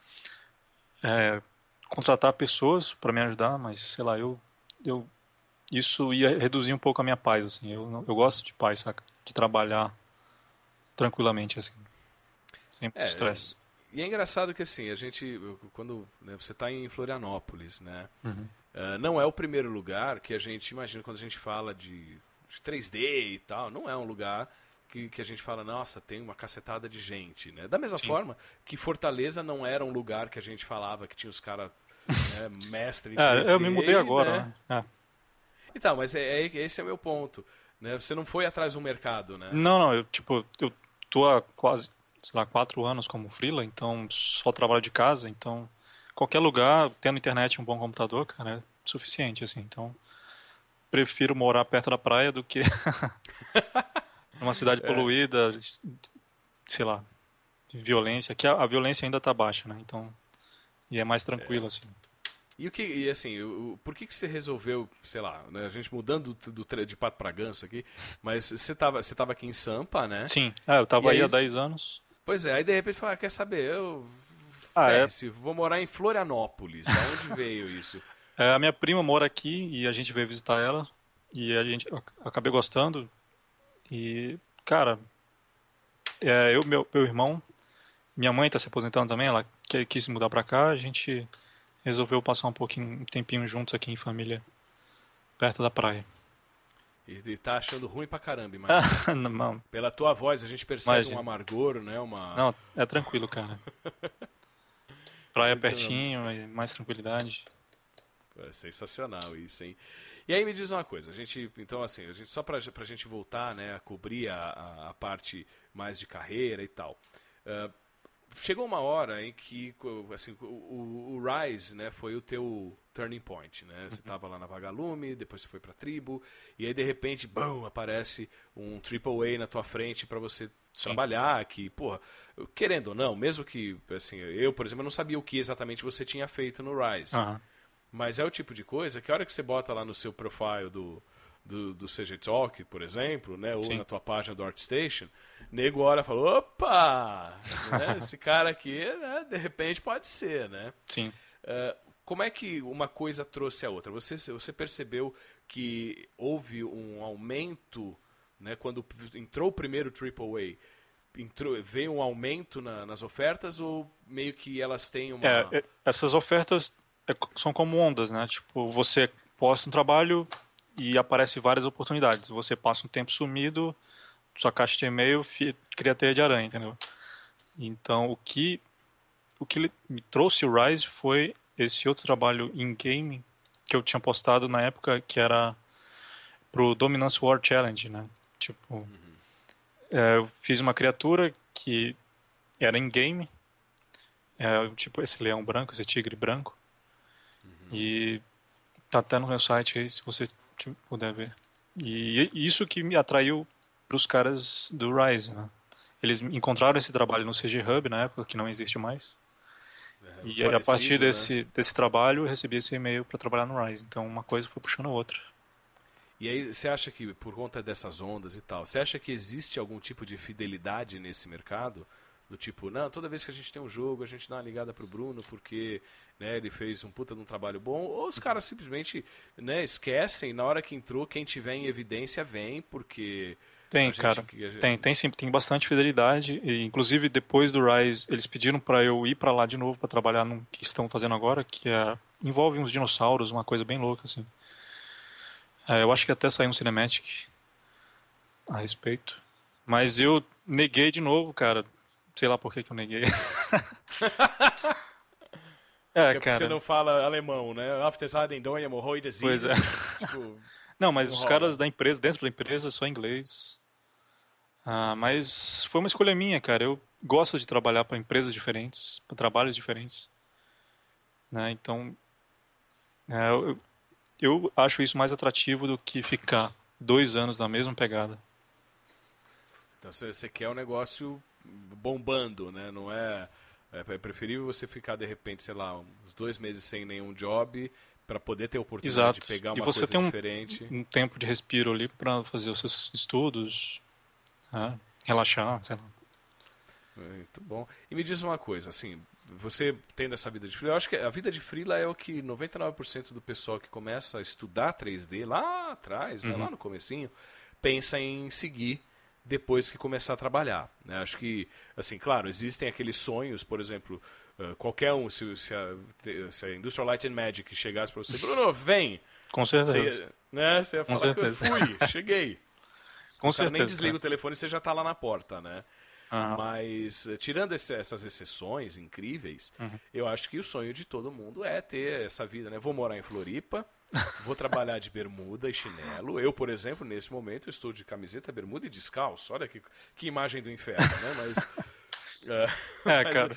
é, contratar pessoas para me ajudar, mas, sei lá, eu, eu... Isso ia reduzir um pouco a minha paz, assim. Eu, eu gosto de paz, saca? De trabalhar tranquilamente, assim. Sem é, estresse. E é engraçado que, assim, a gente... Quando né, você está em Florianópolis, né? Uhum. Uh, não é o primeiro lugar que a gente imagina quando a gente fala de, de três D e tal. Não é um lugar que, que a gente fala, nossa, tem uma cacetada de gente, né? Da mesma Sim. forma que Fortaleza não era um lugar que a gente falava que tinha os caras né, mestre em é, três D. Eu me mudei agora, né? né? É. Então, mas é, é, esse é o meu ponto. Né? Você não foi atrás do mercado, né? Não, não, eu tipo, eu tô há quase, sei lá, quatro anos como freela, então só trabalho de casa, então... Qualquer lugar, tendo internet e um bom computador, cara, é suficiente, assim. Então, prefiro morar perto da praia do que numa cidade é. poluída, sei lá, de violência. Aqui a, a violência ainda tá baixa, né? Então, e é mais tranquilo, é. assim. E o que, e assim, o, por que que você resolveu, sei lá, né, a gente mudando do, do, de pato pra ganso aqui, mas você tava, você tava aqui em Sampa, né? Sim, é, eu tava aí, aí há dez anos. Pois é, aí de repente fala, ah, quer saber, eu... Ah, é? Vou morar em Florianópolis. Da onde veio isso? É, a minha prima mora aqui e a gente veio visitar ela e a gente eu acabei gostando e cara, é, eu meu meu irmão, minha mãe está se aposentando também, ela quer, quis mudar para cá, a gente resolveu passar um pouquinho um tempinho juntos aqui em família perto da praia. E, e tá achando ruim pra caramba, imagina. Não. Pela tua voz a gente percebe Imagina. um amargor, né? Uma... Não, é tranquilo, cara. Praia pertinho, mais tranquilidade. É sensacional isso, hein? E aí me diz uma coisa, a gente, então assim, a gente, só pra, pra gente voltar, né, a cobrir a, a, a parte mais de carreira e tal. Uh, chegou uma hora em que, assim, o, o, o Rise, né, foi o teu turning point, né? Você estava lá na Vagalume, depois você foi pra Tribo, e aí de repente, bum, aparece um Triple A na tua frente para você Sim. trabalhar, que, porra, querendo ou não, mesmo que, assim, eu, por exemplo, não sabia o que exatamente você tinha feito no Rise. Uhum. Mas é o tipo de coisa que a hora que você bota lá no seu profile do, do, do C G Talk, por exemplo, né, ou Sim. na tua página do ArtStation, nego olha e fala, opa, né, esse cara aqui, né, de repente pode ser, né? Sim. Uh, como é que uma coisa trouxe a outra? Você, você percebeu que houve um aumento, né, quando entrou o primeiro Triple A, entrou, veio um aumento na, nas ofertas ou meio que elas têm uma... É, essas ofertas são como ondas, né? Tipo, você posta um trabalho e aparece várias oportunidades. Você passa um tempo sumido, sua caixa de e-mail cria teia de aranha, entendeu? Então, o que o que me trouxe o Rise foi esse outro trabalho in-game que eu tinha postado na época, que era pro Dominance War Challenge, né? Tipo, uhum. é, eu fiz uma criatura que era in-game, é, tipo esse leão branco, esse tigre branco, e tá até no meu site aí, se você puder ver. E isso que me atraiu para os caras do Rise, né? Eles encontraram esse trabalho no C G Hub na época, que não existe mais. É, e a partir desse, né? desse trabalho eu recebi esse e-mail para trabalhar no Rise. Então uma coisa foi puxando a outra. E aí você acha que, por conta dessas ondas e tal, você acha que existe algum tipo de fidelidade nesse mercado? Do tipo, não, toda vez que a gente tem um jogo, a gente dá uma ligada pro Bruno porque, né, ele fez um puta de um trabalho bom, ou os caras simplesmente, né, esquecem, na hora que entrou, quem tiver em evidência vem, porque... Tem, cara, gente... tem, tem sim, tem bastante fidelidade, e inclusive depois do Rise, eles pediram para eu ir para lá de novo para trabalhar no que estão fazendo agora, que é, envolve uns dinossauros, uma coisa bem louca, assim. É, eu acho que até saiu um cinematic a respeito, mas eu neguei de novo, cara. Sei lá por que, que eu neguei. é, Porque cara... você não fala alemão, né? Pois é. Tipo, não, mas os rola. caras da empresa, dentro da empresa, só inglês. Ah, mas foi uma escolha minha, cara. Eu gosto de trabalhar para empresas diferentes, para trabalhos diferentes. Né? Então, é, eu, eu acho isso mais atrativo do que ficar dois anos na mesma pegada. Então você quer um negócio bombando, né? Não é, é preferível você ficar de repente, sei lá, uns dois meses sem nenhum job para poder ter a oportunidade Exato. de pegar uma e você coisa tem um, diferente. um tempo de respiro ali para fazer os seus estudos, né? Relaxar, sei lá. Muito bom. E me diz uma coisa, assim, você tendo essa vida de freela, eu acho que a vida de freela é o que noventa e nove por cento do pessoal que começa a estudar três D lá atrás, né, uhum. lá no comecinho, pensa em seguir depois que começar a trabalhar. Né? Acho que, assim, claro, existem aqueles sonhos, por exemplo, uh, qualquer um, se, se, a, se a Industrial Light and Magic chegasse para você, Bruno, vem! Com certeza. Você, né, você ia Com falar certeza. que eu fui, cheguei. Com o cara certeza. nem desliga o telefone e você já está lá na porta, né? Uhum. Mas, tirando esse, essas exceções incríveis, uhum. eu acho que o sonho de todo mundo é ter essa vida, né? Vou morar em Floripa, vou trabalhar de bermuda e chinelo. Eu, por exemplo, nesse momento, estou de camiseta, bermuda e descalço. Olha que, que imagem do inferno, né? Mas... uh, é, mas... cara...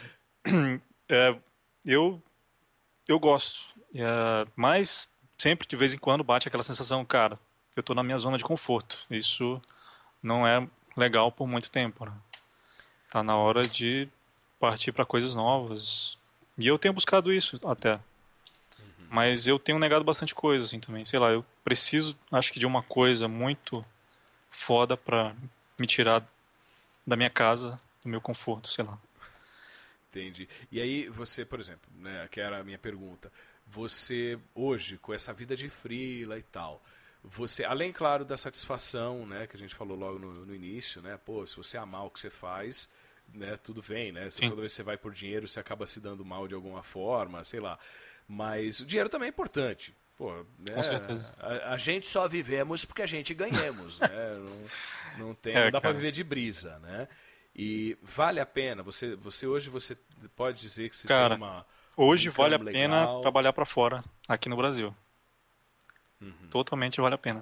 é, eu, eu gosto. É, mas sempre, de vez em quando, bate aquela sensação, cara, eu estou na minha zona de conforto. Isso não é legal por muito tempo, né? Tá na hora de partir para coisas novas. E eu tenho buscado isso até. Uhum. Mas eu tenho negado bastante coisa, assim, também. Sei lá, eu preciso, acho que de uma coisa muito foda pra me tirar da minha casa, do meu conforto, sei lá. Entendi. E aí você, por exemplo, né, que era a minha pergunta, você hoje, com essa vida de freela e tal, você, além, claro, da satisfação, né, que a gente falou logo no, no início, né, pô, se você amar o que você faz, né, tudo bem, né, se toda vez que você vai por dinheiro, você acaba se dando mal de alguma forma, sei lá, mas o dinheiro também é importante, pô, né, com certeza. A, a gente só vivemos porque a gente ganhamos, né, não, não, tem, é, não dá para viver de brisa, né, e vale a pena, você, você hoje você pode dizer que você cara, tem uma, Hoje vale a income pena legal. trabalhar para fora, aqui no Brasil. Uhum. Totalmente vale a pena.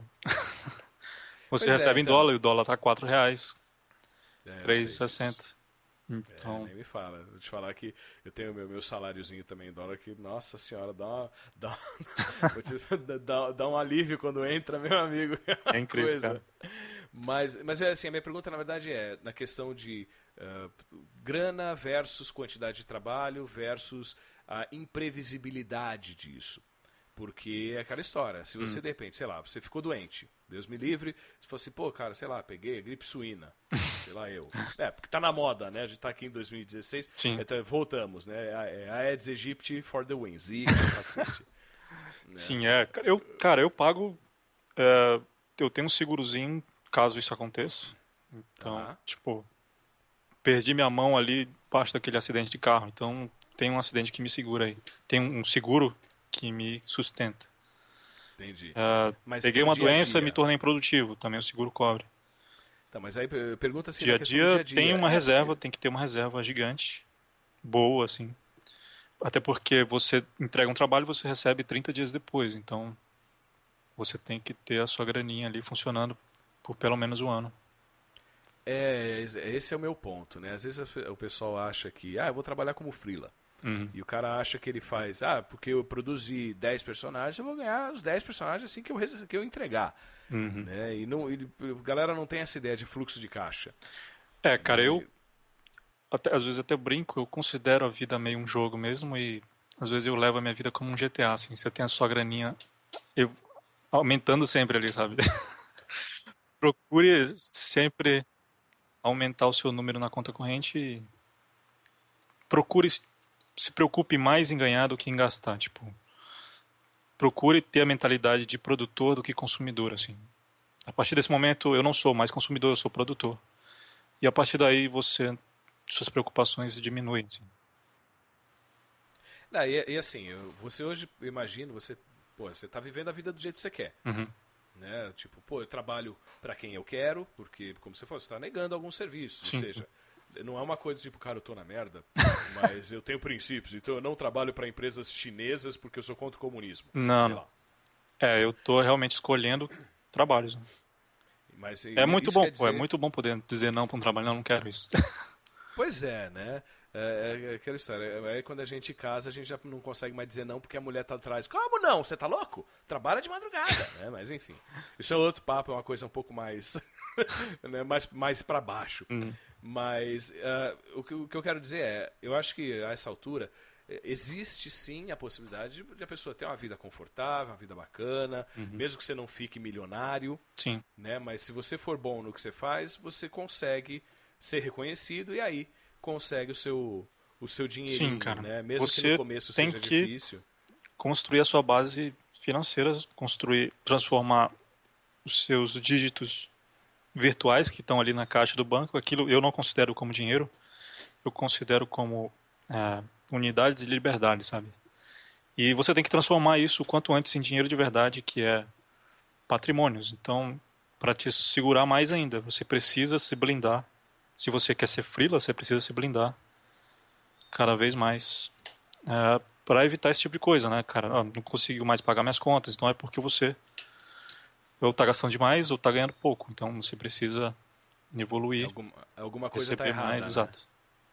Você Pois é, recebe em então. dólar e o dólar tá quatro reais, É, eu três e sei disso. sessenta. É, Então, nem me fala. Vou te falar que eu tenho meu, meu saláriozinho também em dólar que, nossa senhora, dá, uma, dá, vou te- dá, dá um alívio quando entra, meu amigo. É é uma incrível, cara. coisa. Mas, mas é assim, a minha pergunta na verdade é na questão de ah, grana versus quantidade de trabalho versus a imprevisibilidade disso. Porque é aquela história, se você Hum, de repente, sei lá, você ficou doente, Deus me livre, se fosse, pô, cara, sei lá, peguei a gripe suína, sei lá eu. É, porque tá na moda, né? A gente tá aqui em dois mil e dezesseis, sim. até voltamos, né? É a Aedes aegypti for the win, zika, cacete, né? Sim, é. Eu, cara, eu pago. é, eu tenho um segurozinho caso isso aconteça. Então, Tá, tipo, perdi minha mão ali parte daquele acidente de carro. Então, tem um acidente que me segura aí. Tem um seguro que me sustenta. entendi. É, Mas peguei pro uma dia a doença e me dia, tornei improdutivo. Também o seguro cobre. tá, mas aí eh, pergunta assim Dia na a questão do dia dia a tem dia. uma É, reserva, porque, tem que ter uma reserva gigante, boa, assim. Até porque você entrega um trabalho e você recebe trinta dias depois. Então, você tem que ter a sua graninha ali funcionando por pelo menos um ano. é, esse é o meu ponto, né? Às vezes o pessoal acha que, ah, eu vou trabalhar como freela. Uhum. E o cara acha que ele faz, ah, porque eu produzi dez personagens, eu vou ganhar os dez personagens assim que eu, rece- que eu entregar. Uhum. Né? E, não, e a galera não tem essa ideia de fluxo de caixa. É, cara, Né? eu E- até, às vezes até brinco, eu considero a vida meio um jogo mesmo e às vezes eu levo a minha vida como um G T A, assim, você tem a sua graninha eu, aumentando sempre ali, sabe? Procure sempre aumentar o seu número na conta corrente e procure se preocupe mais em ganhar do que em gastar, tipo, procure ter a mentalidade de produtor do que consumidor, assim. A partir desse momento eu não sou mais consumidor, eu sou produtor. E a partir daí você suas preocupações diminuem, assim. Não, e, e assim, eu- você hoje, eu imagino, você, pô, você tá vivendo a vida do jeito que você quer. Uhum. Né? Tipo, pô, eu trabalho para quem eu quero, porque, como você falou, você está negando alguns serviços. Ou Sim. seja, não é uma coisa tipo, cara, eu tô na merda, mas eu tenho princípios, então eu não trabalho para empresas chinesas porque eu sou contra o comunismo. Não, Sei não. lá. É, Né? eu tô realmente escolhendo trabalhos, né? Mas É i- muito isso bom, quer pô, é dizer. muito bom poder dizer não para um trabalho, não, não quero isso. Pois é, né? É, é aquela história. Aí quando a gente casa, a gente já não consegue mais dizer não porque a mulher tá atrás. Como não? Você tá louco? Trabalha de madrugada, né? Mas enfim. Isso é outro papo, é uma coisa um pouco mais. né? mais, mais para baixo. Uhum. Mas ah, o, que, o que eu quero dizer é: eu acho que a essa altura. eh, Existe sim a possibilidade de a pessoa ter uma vida confortável, uma vida bacana, Uhum. mesmo que você não fique milionário, Sim, né? Mas se você for bom no que você faz, você consegue ser reconhecido e aí consegue o seu o seu sim, dinheirinho, cara. né? Mesmo que no Você começo tem seja que difícil. construir a sua base financeira, construir, transformar os seus dígitos virtuais que estão ali na caixa do banco. Aquilo eu não considero como dinheiro, eu considero como é, unidades de liberdade, sabe? E você tem que transformar isso o quanto antes em dinheiro de verdade, que é patrimônios. Então, para te segurar mais ainda, você precisa se blindar. Se você quer ser freela, você precisa se blindar cada vez mais é, para evitar esse tipo de coisa, né, cara? Ah, não consigo mais pagar minhas contas, então é porque você ou está gastando demais ou está ganhando pouco. Então você precisa É evoluir, alguma, alguma coisa tá receber mais, errada, né? exato.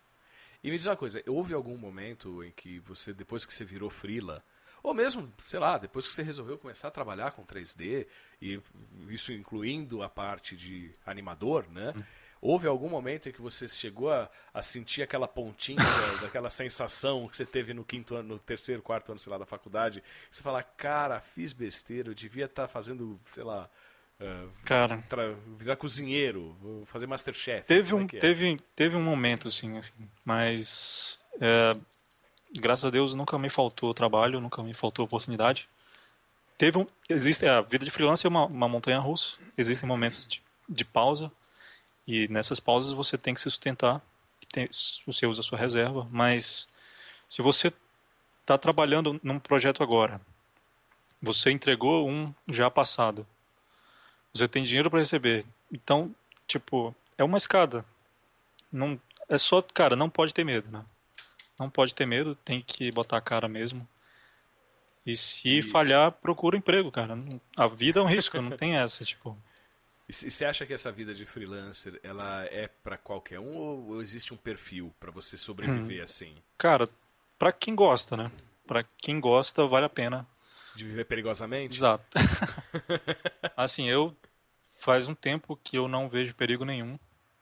E me diz uma coisa, houve algum momento em que você, depois que você virou freela, ou mesmo, sei lá, depois que você resolveu começar a trabalhar com três D, e isso incluindo a parte de animador, né? Houve algum momento em que você chegou a, a sentir aquela pontinha da- daquela sensação que você teve no quinto ano, no terceiro, quarto ano, sei lá, da faculdade? Que você fala, cara, fiz besteira, eu devia estar fazendo, sei lá, ah, Cara, tra- virar cozinheiro, vou fazer Masterchef, teve como é um, que é? teve, teve um momento assim, assim, mas é, graças a Deus nunca me faltou trabalho, nunca me faltou oportunidade. Teve um, existe, a vida de freelancer é uma, uma montanha-russa. Existem momentos de, de pausa e nessas pausas você tem que se sustentar. Tem, você usa a sua reserva, mas se você está trabalhando num projeto agora, você entregou um já passado, você tem dinheiro para receber, então, tipo, é uma escada. Não, é só, cara, não pode ter medo, né? não pode ter medo, tem que botar a cara mesmo. E se E, falhar, procura emprego, cara. A vida é um risco, não tem essa, tipo... e você acha que essa vida de freelancer, ela é pra qualquer um ou existe um perfil pra você sobreviver assim? Cara, pra quem gosta, né? Pra quem gosta, vale a pena. De viver perigosamente? Exato. Assim, eu faz um tempo que eu não vejo perigo nenhum.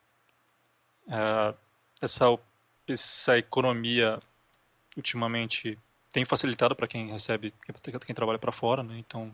É, essa, essa economia ultimamente tem facilitado para quem recebe, quem trabalha para fora, né? Então,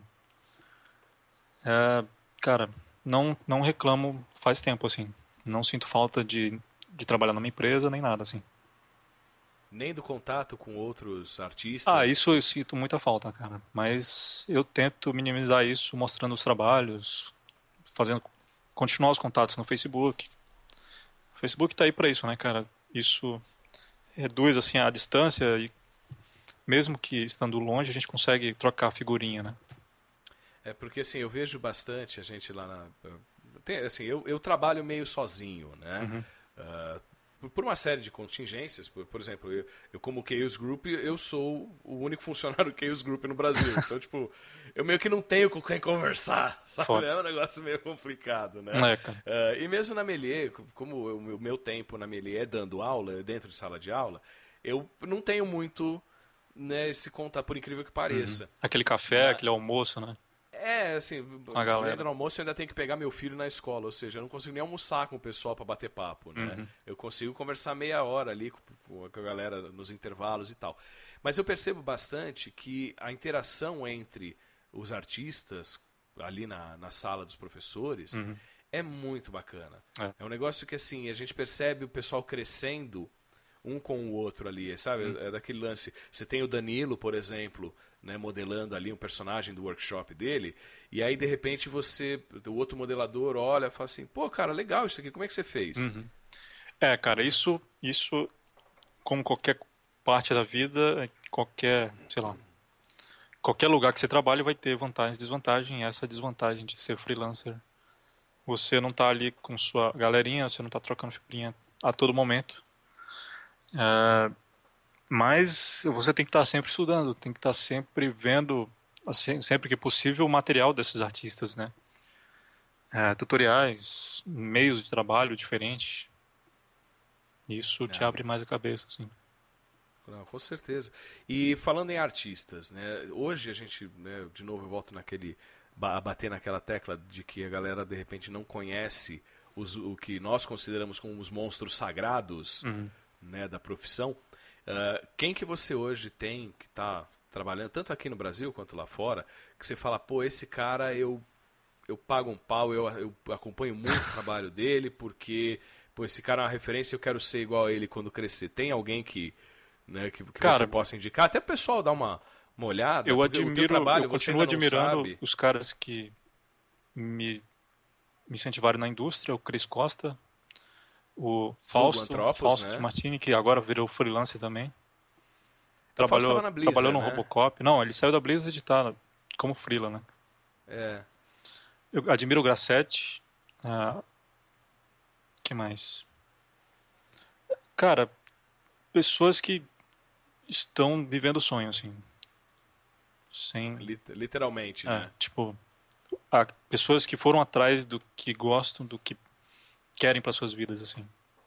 é, cara, não não reclamo faz tempo assim. Não sinto falta de, de trabalhar numa empresa nem nada assim. Nem do contato com outros Ah, artistas? isso eu sinto muita falta, cara. Mas eu tento minimizar isso mostrando os trabalhos, fazendo continuar os contatos no Facebook. O Facebook tá aí para isso, né, cara? Isso reduz assim a distância e mesmo que estando longe a gente consegue trocar figurinha, né? É porque assim, eu vejo bastante a gente lá na. Tem, assim, eu, eu trabalho meio sozinho, né? Uhum. Uh, por- por uma série de contingências, por, por exemplo, eu, eu como Chaos Group, eu sou o único funcionário Chaos Group no Brasil. Então, tipo, eu meio que não tenho com quem conversar, sabe? Foda. É um negócio meio complicado, né? É, cara. Uh, e mesmo na Melier, como o meu, meu tempo na Melier é dando aula, dentro de sala de aula, eu não tenho muito, né, esse contato, por incrível que Uhum. pareça. Aquele café, aquele almoço, né? É, assim, Com a galera. ainda no almoço eu ainda tenho que pegar meu filho na escola, ou seja, eu não consigo nem almoçar com o pessoal para bater papo, né? Uhum. Eu consigo conversar meia hora ali com com a galera nos intervalos e tal. Mas eu percebo bastante que a interação entre os artistas ali na, na sala dos professores Uhum. é muito bacana. É. É um negócio que, assim, a gente percebe o pessoal crescendo um com o outro ali, sabe? Uhum. É daquele lance. Você tem o Danilo, por exemplo, né, modelando ali um personagem do workshop dele, e aí de repente você, o outro modelador olha e fala assim, pô, cara, legal isso aqui, como é que você fez? Uhum. É, cara, isso, isso, como qualquer parte da vida, qualquer, sei lá, qualquer lugar que você trabalha vai ter vantagem e desvantagem. E essa desvantagem de ser freelancer, você não tá ali com sua galerinha, você não tá trocando figurinha a todo momento. É, mas você tem que estar sempre estudando, tem que estar sempre vendo, assim, sempre que possível, o material desses artistas, né? É, tutoriais, meios de trabalho diferentes. Isso te Ah, abre mais a cabeça, assim. não, com certeza. E falando em artistas, né? Hoje a gente, né, de novo eu volto naquele ba- a bater naquela tecla de que a galera de repente não conhece os, o que nós consideramos como os monstros sagrados, Uhum. né, da profissão. Ah, quem que você hoje tem que está trabalhando tanto aqui no Brasil quanto lá fora, que você fala, pô, esse cara eu eu pago um pau, eu, eu acompanho muito o trabalho dele, porque pô, esse cara é uma referência, eu quero ser igual a ele quando crescer. Tem alguém que, né, que, que você Cara, possa indicar? Até o pessoal dar uma, uma olhada, eu porque o teu admiro, trabalho eu você continuo ainda não admirando sabe. os caras que me, me incentivaram na indústria, o Chris Costa, o Fogo Fausto, Antropos, Fausto de né? Martini, que agora virou freelancer também. O Fausto estava Trabalhou, na trabalhou Blizzard, no né? Robocop. Não, ele saiu da Blizzard e tá como freela, né? É. Eu admiro o Grassetti. Ah, que mais? Cara, pessoas que estão vivendo o sonho, assim. Sem, Lit- Literalmente, é, né? tipo, há pessoas que foram atrás do que gostam, do que querem para suas vidas, assim.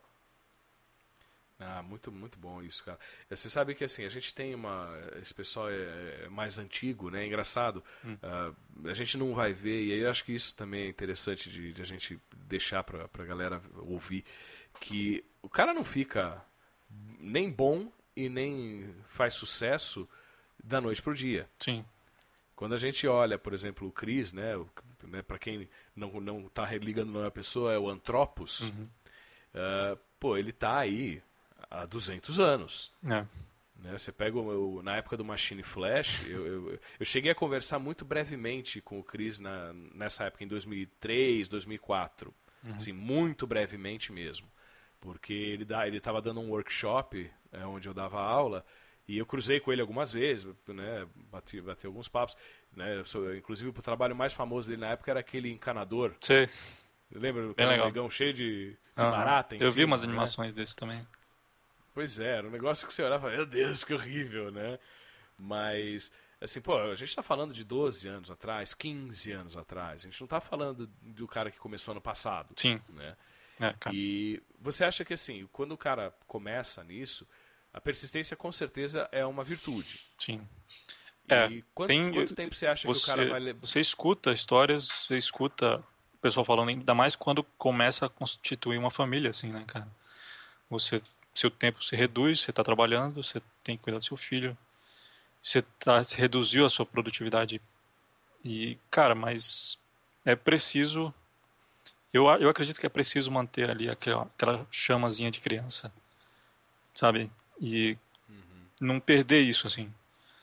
Ah, muito, muito bom isso, cara. Você sabe que assim, a gente tem uma. Esse pessoal é, é mais antigo, né? É engraçado. Hum. Ah, a gente não vai ver, e aí eu acho que isso também é interessante de, de a gente deixar pra, pra galera ouvir, que o cara não fica nem bom e nem faz sucesso da noite pro dia. Sim. Quando a gente olha, por exemplo, o Chris, né? O, né para quem não, não tá ligando na pessoa, é o Antropos. Uhum. Ah, pô, ele tá aí há duzentos anos. É. Né? Você pega o, o- na época do Machine Flash, eu, eu, eu cheguei a conversar muito brevemente com o Chris na, nessa época, em dois mil e três, dois mil e quatro. Uhum. Assim, muito brevemente mesmo. Porque ele dá, ele estava dando um workshop é, onde eu dava aula e eu cruzei com ele algumas vezes, né? bati, bati alguns papos. Né? Eu sou- inclusive, o trabalho mais famoso dele na época era aquele encanador. Sei. Lembra? Bem Aquele legal. negão cheio de, de Aham. barata em Eu vi cima, umas né? animações desses também. Pois é, era um negócio que você olhava e falava, meu Deus, que horrível, né? Mas, assim, pô, a gente tá falando de doze anos atrás, quinze anos atrás. A gente não tá falando do cara que começou ano passado. Sim. Né? É, cara. E você acha que, assim, quando o cara começa nisso, a persistência com certeza é uma virtude. Sim. E É, quanto, tem, quanto tempo você acha você, que o cara vai levar? Você escuta histórias, você escuta o pessoal falando, ainda mais quando começa a constituir uma família, assim, né, cara? Você, seu tempo se reduz, você está trabalhando, você tem que cuidar do seu filho, você tá, você reduziu a sua produtividade. E, cara, mas é preciso, eu, eu acredito que é preciso manter ali aquela, aquela chamazinha de criança, sabe? E Uhum. não perder isso, assim.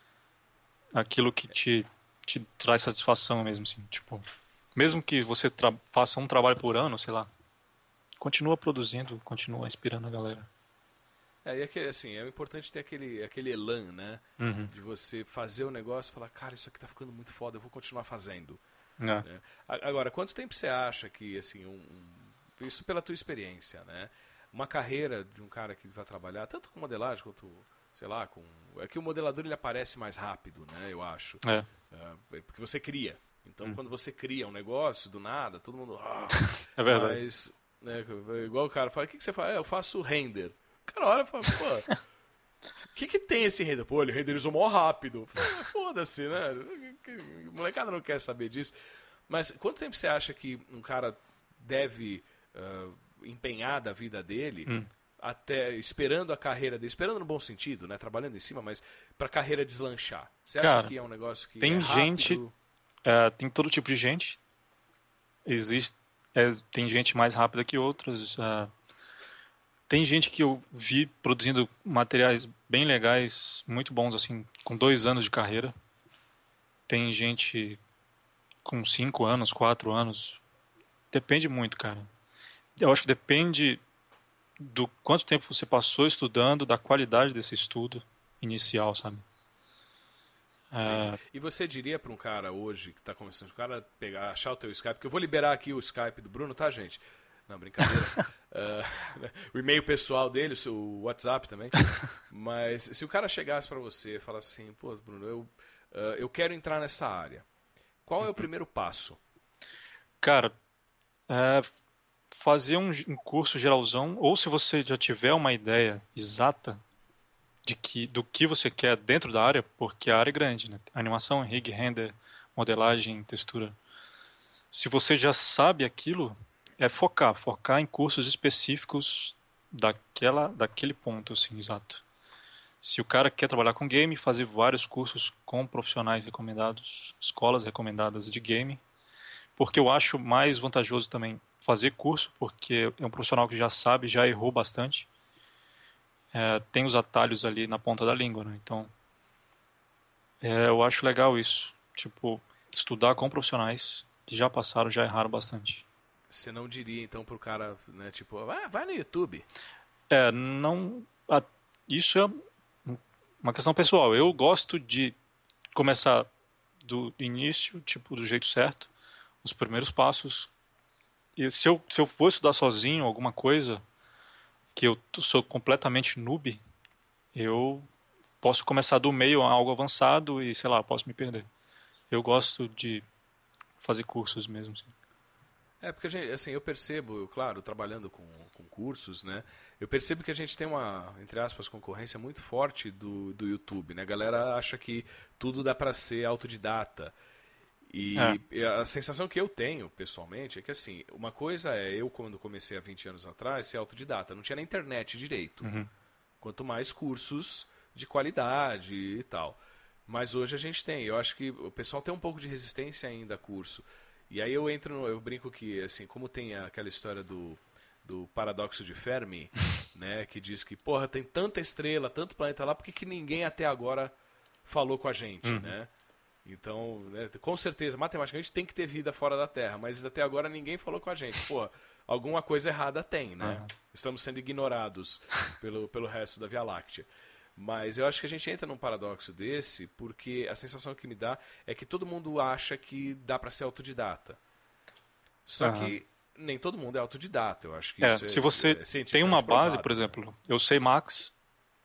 Aquilo que te, te traz satisfação mesmo, assim, tipo, mesmo que você tra- faça um trabalho por ano, sei lá, continua produzindo, continua inspirando a galera. É, e aquele, assim, é importante ter aquele, aquele elan, né? Uhum. De você fazer o negócio e falar, cara, isso aqui tá ficando muito foda, eu vou continuar fazendo. É. Né? A- Agora, quanto tempo você acha que, assim, um, um- isso pela tua experiência, né? Uma carreira de um cara que vai trabalhar, tanto com modelagem quanto, sei lá, com... É que o modelador ele aparece mais rápido, né? Eu acho. É. É, porque você cria. Então, Hum. quando você cria um negócio, do nada, todo mundo... Ah, É verdade. mas, né, igual o cara fala, o que, que você faz? É, eu faço render. O cara olha e fala, pô, o que, que tem esse render? Pô, ele renderizou mó rápido. Ah, foda-se, né? O molecada não quer saber disso. Mas quanto tempo você acha que um cara deve uh, empenhar da vida dele, Hum. até esperando a carreira dele, esperando no bom sentido, né? Trabalhando em cima, mas pra carreira deslanchar? Você acha Cara, que é um negócio que tem é gente- rápido? É, tem todo tipo de gente. Existe, é, tem gente mais rápida que outras. é, tem gente que eu vi produzindo materiais bem legais, muito bons, assim, com dois anos de carreira. Tem gente com cinco anos, quatro anos. Depende muito, cara. Eu acho que depende do quanto tempo você passou estudando, da qualidade desse estudo inicial, sabe? É, Entendi. E você diria para um cara hoje que está começando, o cara pegar, achar o teu Skype, porque eu vou liberar aqui o Skype do Bruno, tá, gente? Não, brincadeira. uh, o e-mail pessoal dele, o seu WhatsApp também. Mas se o cara chegasse para você e falasse assim, pô, Bruno, eu, uh, eu quero entrar nessa área. Qual é o primeiro passo? cara, é, fazer um, um curso geralzão, ou se você já tiver uma ideia exata de que, do que você quer dentro da área, porque a área é grande, né? Animação, rig, render, modelagem, textura. Se você já sabe aquilo, é focar, focar em cursos específicos daquela, daquele ponto, assim, exato. Se o cara quer trabalhar com game, fazer vários cursos com profissionais recomendados, escolas recomendadas de game, porque eu acho mais vantajoso também fazer curso, porque é um profissional que já sabe, já errou bastante, é, tem os atalhos ali na ponta da língua, né? Então, é, eu acho legal isso, tipo, estudar com profissionais que já passaram, já erraram bastante. Você não diria então pro cara, né, tipo, ah, vai no YouTube. É, não, a- isso é uma questão pessoal. Eu gosto de começar do início, tipo, do jeito certo, os primeiros passos. E se eu, se eu for estudar sozinho alguma coisa que eu t- sou completamente noob, eu posso começar do meio a algo avançado e, sei lá, posso me perder. Eu gosto de fazer cursos mesmo, assim. É, porque a gente, assim, eu percebo, eu, claro, trabalhando com, com cursos, né? Eu percebo que a gente tem uma, entre aspas, concorrência muito forte do, do YouTube, né? A galera acha que tudo dá pra ser autodidata. E É. a sensação que eu tenho, pessoalmente, é que, assim, uma coisa é eu, quando comecei há vinte anos atrás, ser autodidata. Não tinha na internet direito. Uhum. Quanto mais cursos de qualidade e tal. Mas hoje a gente tem. Eu acho que o pessoal tem um pouco de resistência ainda a curso. E aí eu entro, no, eu brinco que, assim, como tem aquela história do, do paradoxo de Fermi, né, que diz que, porra, tem tanta estrela, tanto planeta lá, por que, que ninguém até agora falou com a gente, Uhum. né? Então, né, com certeza, matematicamente tem que ter vida fora da Terra, mas até agora ninguém falou com a gente. Porra, alguma coisa errada tem, né? Uhum. Estamos sendo ignorados pelo, pelo resto da Via Láctea. Mas eu acho que a gente entra num paradoxo desse porque a sensação que me dá é que todo mundo acha que dá para ser autodidata. Só Aham. que nem todo mundo é autodidata. Eu acho que É, isso é, se você é tem cientificamente uma base, provado, por né? exemplo, eu sei Max,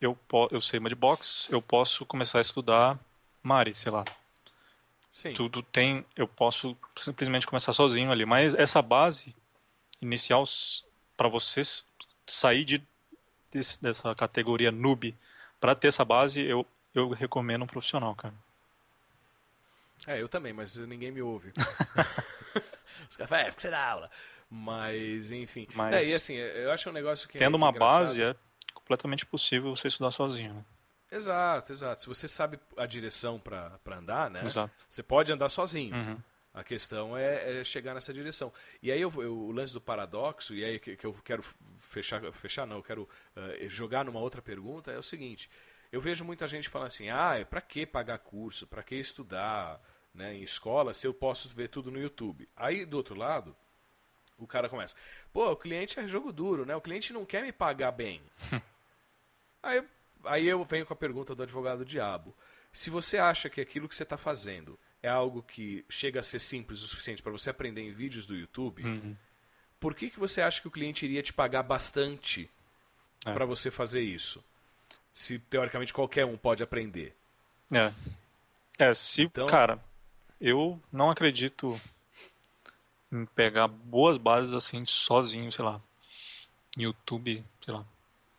eu, eu sei Mudbox, eu posso começar a estudar Mari, sei lá. Sim. Tudo tem, eu posso simplesmente começar sozinho ali. Mas essa base inicial, para vocês sair de, desse, dessa categoria noob, para ter essa base, eu, eu recomendo um profissional, cara. É, eu também, mas ninguém me ouve. Os caras falam, é, porque você dá aula. Mas, enfim. Mas, é, e assim, eu acho um negócio que. Tendo é, que é uma engraçado. base, é completamente possível você estudar sozinho. Né? Exato, exato. Se você sabe a direção para andar, né? Exato. Você pode andar sozinho. Uhum. A questão é, é chegar nessa direção. E aí eu, eu, o lance do paradoxo, e aí que, que eu quero fechar, fechar não, eu quero uh, jogar numa outra pergunta, é o seguinte. Eu vejo muita gente falando assim, ah, pra que pagar curso? Pra que estudar, né, em escola se eu posso ver tudo no YouTube? Aí, do outro lado, o cara começa, pô, o cliente é jogo duro, né? O cliente não quer me pagar bem. aí, aí eu venho com a pergunta do advogado diabo. Se você acha que aquilo que você está fazendo é algo que chega a ser simples o suficiente para você aprender em vídeos do YouTube, uhum. por que, que você acha que o cliente iria te pagar bastante é. para você fazer isso? Se, teoricamente, qualquer um pode aprender. É, é se, então, cara, eu não acredito em pegar boas bases assim, sozinho, sei lá, YouTube, sei lá.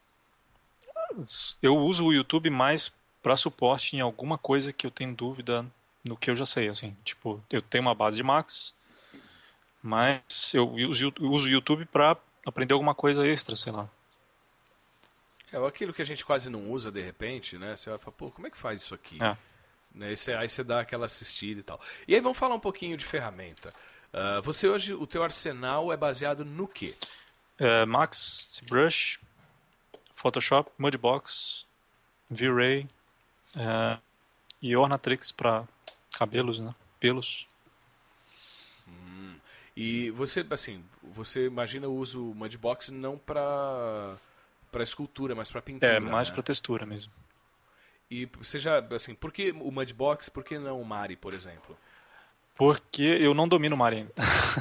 Eu uso o YouTube mais para suporte em alguma coisa que eu tenho dúvida no que eu já sei, assim. Tipo, eu tenho uma base de Max, mas eu uso, uso o YouTube para aprender alguma coisa extra, sei lá. É aquilo que a gente quase não usa de repente, né? Você vai falar, pô, como é que faz isso aqui? É. Né? Aí, você, aí você dá aquela assistida e tal. E aí vamos falar um pouquinho de ferramenta. Uh, você hoje, o teu arsenal é baseado no quê? É, Max, ZBrush, Photoshop, Mudbox, V-Ray é, e Ornatrix para cabelos, né? Pelos. Hum. E você, assim, você imagina o uso Mudbox não para para escultura, mas para pintura, É, mais né? para textura mesmo. E você já, assim, por que o Mudbox, por que não o Mari, por exemplo? Porque eu não domino o Mari ainda.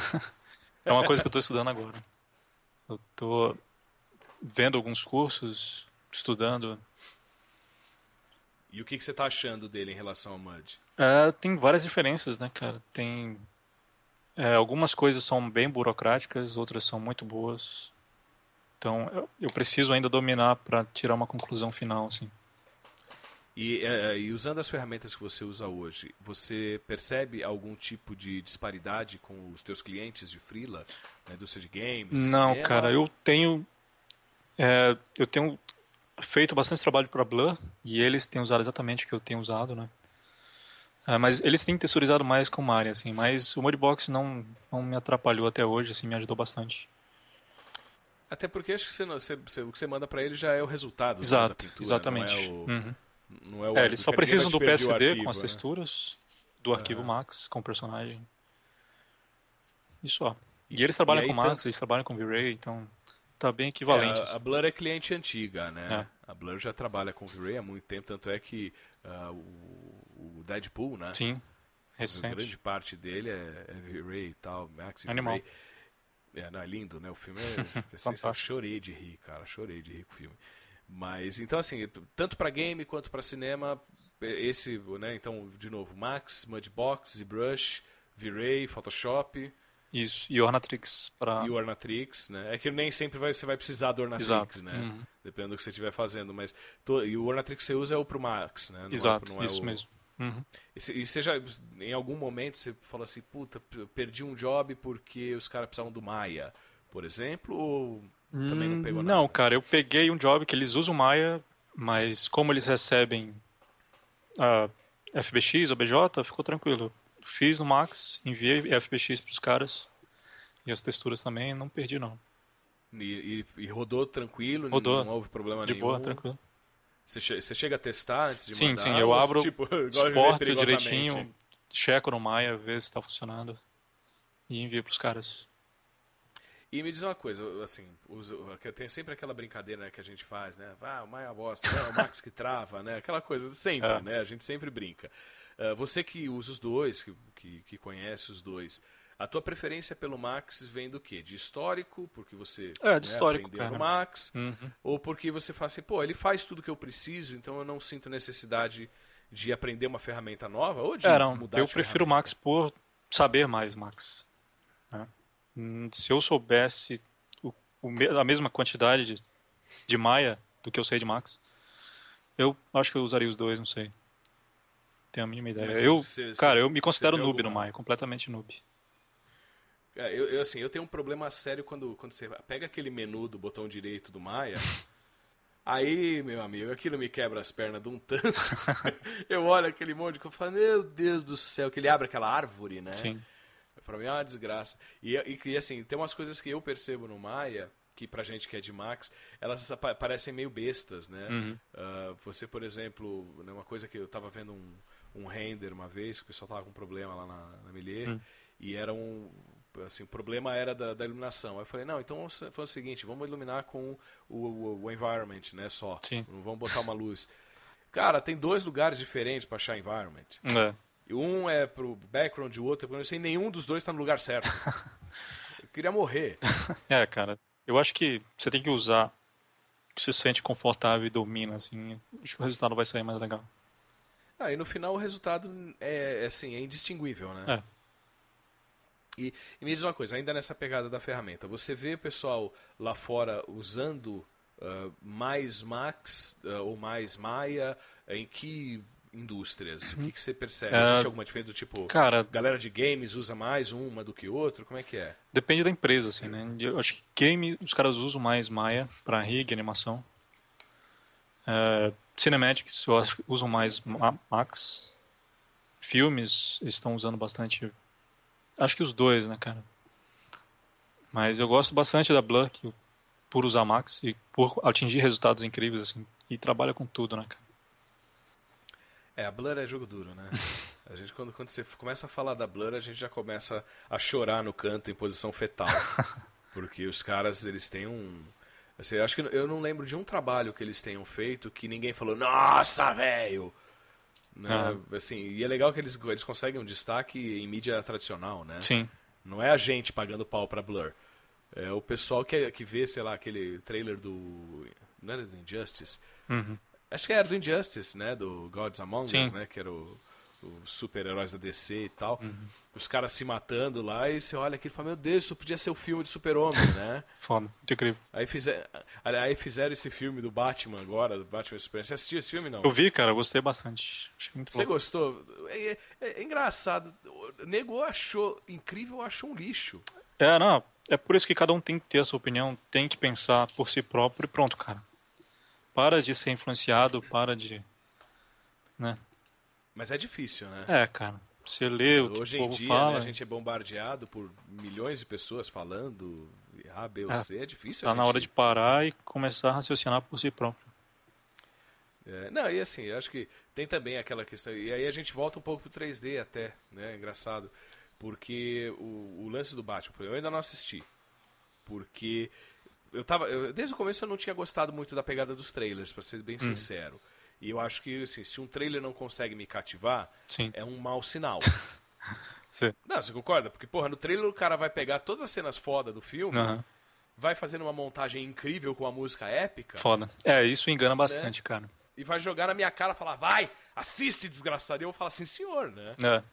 É uma coisa que eu estou estudando agora. Eu estou vendo alguns cursos, estudando. E o que, que você está achando dele em relação ao Mud? É, tem várias diferenças, né, cara? Tem é, algumas coisas são bem burocráticas, outras são muito boas. Então, eu, eu preciso ainda dominar para tirar uma conclusão final, assim. E, é, e usando as ferramentas que você usa hoje, você percebe algum tipo de disparidade com os teus clientes de freela, né, indústria de games? De Não, cinema? cara, eu tenho é, eu tenho feito bastante trabalho para Blur e eles têm usado exatamente o que eu tenho usado, né? É, mas eles têm texturizado mais com Mari, assim, mas o Mudbox não, não me atrapalhou até hoje, assim, me ajudou bastante. Até porque acho que você, você, você, o que você manda para ele já é o resultado, né, Exato, da pintura, exatamente. não é o, Uhum. não é o É, eles só precisam do P S D arquivo, com as né? texturas, do arquivo Uhum. Max com o personagem. E só. E, e eles e trabalham aí, com Max, tanto... eles trabalham com V-Ray, então tá bem É, equivalente. a, assim. a Blur é cliente antiga, né? É. A Blur já trabalha com V-Ray há muito tempo, tanto é que uh, o, o Deadpool, né? Sim, recente. A grande parte dele é, é V-Ray e tal, Max e Animal. V-Ray. É, não, é lindo, né? O filme é, é sensacional. Chorei de rir, cara. Chorei de rir com o filme. Mas, então, assim, tanto para game quanto para cinema, esse, né? Então, de novo, Max, Mudbox, ZBrush, V-Ray, Photoshop. Isso, e Ornatrix para... E o Ornatrix, né? É que nem sempre vai, você vai precisar do Ornatrix, Exato. né? Uhum. Dependendo do que você estiver fazendo. Mas to... E o Ornatrix que você usa é o pro Max, né? Não Exato, é, não é isso o... mesmo. Uhum. E você já, em algum momento, você falou assim, puta, perdi um job porque os caras precisavam do Maya, por exemplo, ou também não pegou nada? Não, cara, eu peguei um job que eles usam Maya, mas como eles recebem a F B X ou B J, ficou tranquilo. Fiz no Max, enviei F B X pros caras, e as texturas também, não perdi não. E, e, e rodou tranquilo, rodou, não houve problema de nenhum? boa, tranquilo. Você, você chega a testar antes de sim, mandar? Sim, sim, eu abro, tipo, exporto direitinho, checo no Maya, ver se está funcionando e envio pros caras. E me diz uma coisa, assim, tem sempre aquela brincadeira, né, que a gente faz, né? Ah, o Maia é uma bosta, né? O Max que trava, né? Aquela coisa, sempre, é. né? A gente sempre brinca. Uh, você que usa os dois, que, que, que conhece os dois, A tua preferência pelo Max vem do quê? De histórico, porque você É, de né, histórico, aprendeu cara. no Max, Uhum. ou porque você fala assim, pô, ele faz tudo que eu preciso, então eu não sinto necessidade de aprender uma ferramenta nova ou de É, não, mudar eu de prefiro o ferramenta? Max por saber mais Max, né? Hum, Se eu soubesse o, o me- a mesma quantidade de, de Maya do que eu sei de Max, eu acho que eu usaria os dois, não sei. Tenho a mínima ideia. Mas Eu, você, cara, você, eu me você considero vê noob no alguma... Maya, completamente noob. É, eu, eu, assim, eu tenho um problema sério quando, quando você pega aquele menu do botão direito do Maya. Aí, meu amigo, aquilo me quebra as pernas de um tanto. Eu olho aquele monte que eu falo, meu Deus do céu, que ele abre aquela árvore, né? Sim. Pra mim é uma desgraça. E, e, e, assim, tem umas coisas que eu percebo no Maya, que pra gente que é de Max, elas apa- parecem meio bestas, né? Uhum. Ah, você, por exemplo, né, uma coisa que eu tava vendo um, um render uma vez, que o pessoal tava com um problema lá na, na Melier, Uhum. e era um... Assim, o problema era da, da iluminação. Aí eu falei, não, então foi o seguinte, vamos iluminar com o, o, o environment, né, só. Sim. Não vamos botar uma luz. Cara, tem dois lugares diferentes para achar environment. É. E um é pro background e o outro é pro... Eu sei, nenhum dos dois tá no lugar certo. Eu queria morrer. É, cara, eu acho que você tem que usar o que você se sente confortável e domina, assim. Acho que o resultado vai sair mais legal. Ah, e no final o resultado é, é, assim, é indistinguível, né? É. E, e me diz uma coisa, ainda nessa pegada da ferramenta, você vê o pessoal lá fora usando uh, mais Max uh, ou mais Maya em que indústrias? O que, que você percebe? É, Existe alguma diferença do tipo, Cara, galera de games usa mais uma do que outra? Como é que é? depende da empresa, assim, né? Eu acho que game, os caras usam mais Maya pra rig, animação. É, cinematics, eu acho que usam mais Ma- Max. Filmes, eles estão usando bastante. Acho que os dois, né, cara? Mas eu gosto bastante da Blur, que, por usar Max e por atingir resultados incríveis, assim. E trabalha com tudo, né, cara? É, a Blur é jogo duro, né? A gente, quando, quando você começa a falar da Blur, a gente já começa a chorar no canto em posição fetal. Porque os caras, eles têm um... Assim, eu acho que eu não lembro de um trabalho que eles tenham feito que ninguém falou, nossa, velho! Né? Ah. Assim, e é legal que eles, eles conseguem um destaque em mídia tradicional, né? Sim. Não é a gente pagando pau pra Blur. É o pessoal que, que vê, sei lá, aquele trailer do... Não era do Injustice? Uhum. Acho que era do Injustice, né? Do Gods Among Us, Sim. né? Que era o, os super-heróis da D C e tal. Uhum. Os caras se matando lá e você olha aquilo e fala, meu Deus, isso podia ser o filme de super-homem, né? Foda, muito incrível. Aí, fizer, aí fizeram esse filme do Batman agora, do Batman Super. Você assistiu esse filme, não? Eu vi, cara, eu gostei bastante. Achei muito Você bom. gostou? É, é- é engraçado. O nego achou incrível, achou um lixo. É, não, é por isso que cada um tem que ter a sua opinião, tem que pensar por si próprio e pronto, cara. Para de ser influenciado, para de... Né? Mas é difícil, né? É, cara, você lê o que Hoje o em povo dia, fala, né, a gente é bombardeado por milhões de pessoas falando A, B ou É, C. É difícil tá a na gente... hora de parar e começar a raciocinar por si próprio. É, não, e assim, eu acho que tem também aquela questão. E aí a gente volta um pouco pro três D até, né? Engraçado. Porque o, o lance do Batman, eu ainda não assisti. Porque eu tava. eu- desde o começo eu não tinha gostado muito da pegada dos trailers, pra ser bem sincero. E eu acho que assim, se um trailer não consegue me cativar, Sim. é um mau sinal. Você... Não, você concorda? Porque, porra, no trailer o cara vai pegar todas as cenas foda do filme, Aham, vai fazendo uma montagem incrível com a música épica. foda. É, isso engana bastante, cara. E vai jogar na minha cara e falar, vai, assiste, desgraçado. E eu vou falar assim, senhor, né? É,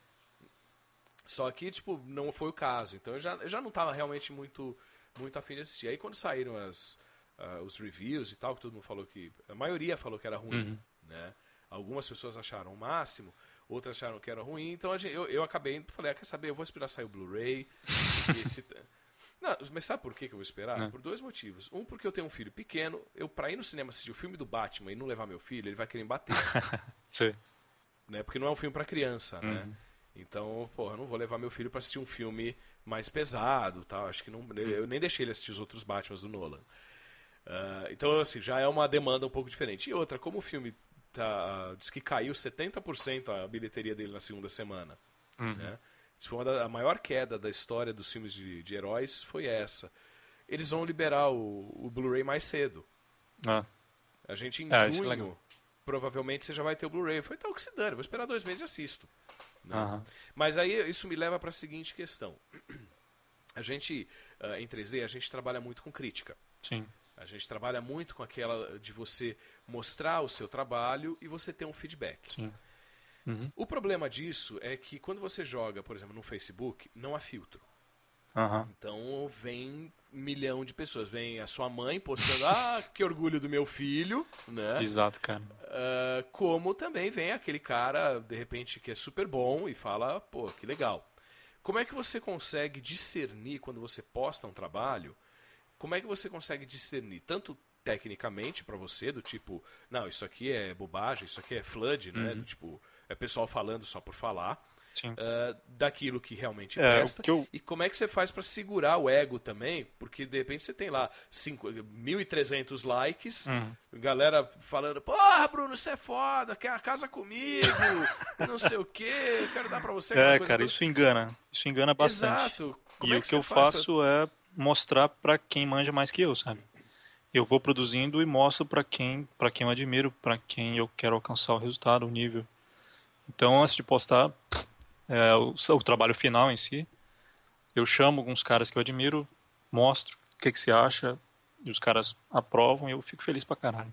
Só que, tipo, não foi o caso. Então eu já, eu já não tava realmente muito, muito afim de assistir. Aí quando saíram as, ah, os reviews e tal, que todo mundo falou que... A maioria falou que era ruim, né? Algumas pessoas acharam o máximo, outras acharam que era ruim. Então a gente- eu, eu acabei, falei, ah, quer saber, eu vou esperar sair o Blu-ray. porque esse- Não, mas sabe por que que eu vou esperar? Não. Por dois motivos. Um, porque eu tenho um filho pequeno. Eu, pra ir no cinema assistir o filme do Batman e não levar meu filho, ele vai querer me bater. você... Né? Porque não é um filme pra criança, né? Uhum. Então, porra, eu não vou levar meu filho pra assistir um filme mais pesado, tal. Acho que não, eu nem deixei ele assistir os outros Batmans do Nolan. Ah, então, assim, já é uma demanda um pouco diferente. E outra, como o filme tá, diz que caiu setenta por cento a bilheteria dele na segunda semana, Uhum. né? Isso foi uma da, a maior queda da história dos filmes de, de heróis, foi essa. Eles vão liberar o, o Blu-ray mais cedo. Ah, A gente em Ah, isso é junho, legal. provavelmente você já vai ter o Blu-ray. Foi tal que se dane, vou esperar dois meses e assisto. Né? aham. Mas aí isso me leva para a seguinte questão. A gente, uh, em três D, a gente trabalha muito com crítica. Sim. A gente trabalha muito com aquela de você mostrar o seu trabalho e você ter um feedback. Sim. Uhum. O problema disso é que quando você joga, por exemplo, no Facebook, não há filtro. Uhum. Então vem um milhão de pessoas. Vem a sua mãe postando, ah, que orgulho do meu filho, né? Exato, cara. Uh, como também vem aquele cara, de repente, que é super bom e fala, pô, que legal. Como é que você consegue discernir quando você posta um trabalho? Como é que você consegue discernir tanto tecnicamente para você, do tipo, não, isso aqui é bobagem, isso aqui é flood, né? Uhum. Do tipo, é pessoal falando só por falar. Sim. Uh, daquilo que realmente É, presta. o que eu- E como é que você faz para segurar o ego também? Porque de repente você tem lá cinco, mil e trezentos likes, Uhum. galera falando, porra, Bruno, você é foda, quer casa comigo, não sei o quê, eu quero dar para você aquela É, coisa cara, toda. isso engana. Isso engana bastante. Exato. Como E é o que que você eu faz pra- faço é mostrar pra quem manja mais que eu, sabe? Eu vou produzindo e mostro pra quem, para quem eu admiro, pra quem eu quero alcançar o resultado, o nível. Então, antes de postar é, o, o trabalho final em si, eu chamo alguns caras que eu admiro, mostro o que, que você acha, e os caras aprovam e eu fico feliz pra caralho.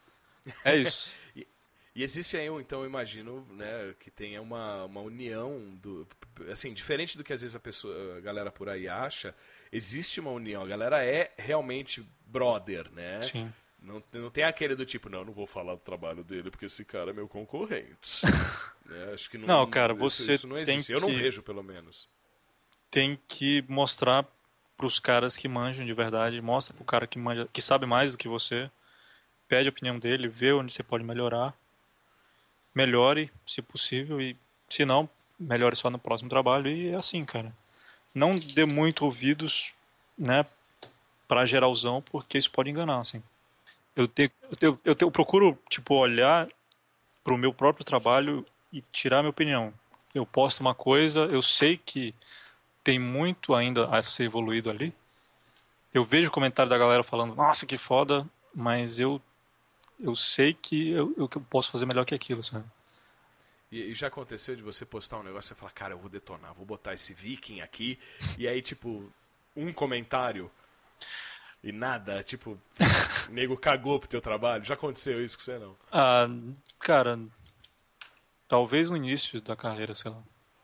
É isso. E existe aí, então, eu imagino, né, que tenha uma, uma união, do, assim, diferente do que às vezes a, pessoa, a galera por aí acha, existe uma união, a galera é realmente brother, né? Sim. Não, não tem aquele do tipo, não, não vou falar do trabalho dele porque esse cara é meu concorrente. Né? Acho que não, Não, cara, isso, você isso não tem existe, eu não que- vejo, pelo menos. Tem que mostrar pros caras que manjam de verdade, mostra pro cara que manja, que sabe mais do que você, pede a opinião dele, vê onde você pode melhorar, melhore, se possível, e se não, melhore só no próximo trabalho, e é assim, cara. Não dê muito ouvidos, né, pra geralzão, porque isso pode enganar, assim. Eu, te, eu, te, eu, te, eu procuro, tipo, olhar pro meu próprio trabalho e tirar minha opinião. Eu posto uma coisa, eu sei que tem muito ainda a ser evoluído ali. Eu vejo o comentário da galera falando, nossa, que foda, mas eu, eu sei que eu, eu, que eu posso fazer melhor que aquilo, sabe? E, e já aconteceu de você postar um negócio e falar, cara, eu vou detonar, vou botar esse viking aqui, e aí, tipo, um comentário e nada, tipo, nego cagou pro teu trabalho. Já aconteceu isso com você, não? Ah, cara, talvez no início da carreira, sei lá.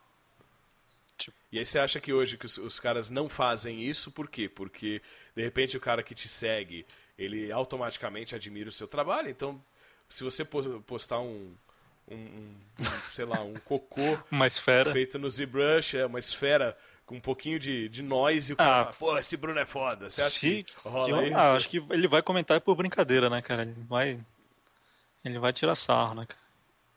E aí você acha que hoje que os, os caras não fazem isso, por quê? Porque, de repente, o cara que te segue, ele automaticamente admira o seu trabalho, então, se você po- postar um, um, um, um, sei lá, um cocô Uma esfera. feito no ZBrush, é uma esfera com um pouquinho de, de noise, e o cara Ah, fala, pô, esse Bruno é foda. Você acha Se, que se rola eu- isso? ah, acho que ele vai comentar por brincadeira, né, cara? Ele vai, ele vai tirar sarro, né, cara?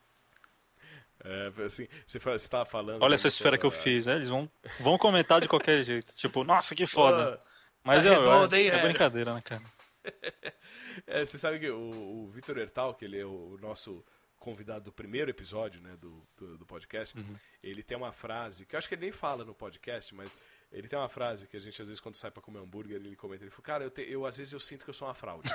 É, assim, você, fa- você tava falando... Olha né, essa esfera que eu ah, fiz, né? Eles vão, vão comentar de qualquer jeito. Tipo, nossa, que foda. pô, Mas tá é, redondo, é, hein, é é? brincadeira, né, cara? É, você sabe que o, o Vitor Hertal, que ele é o nosso convidado do primeiro episódio, né, do, do, do podcast, ele tem uma frase, que eu acho que ele nem fala no podcast, mas ele tem uma frase que a gente, às vezes, quando sai pra comer hambúrguer, ele comenta, ele fala, cara, eu, te- eu às vezes eu sinto que eu sou uma fraude.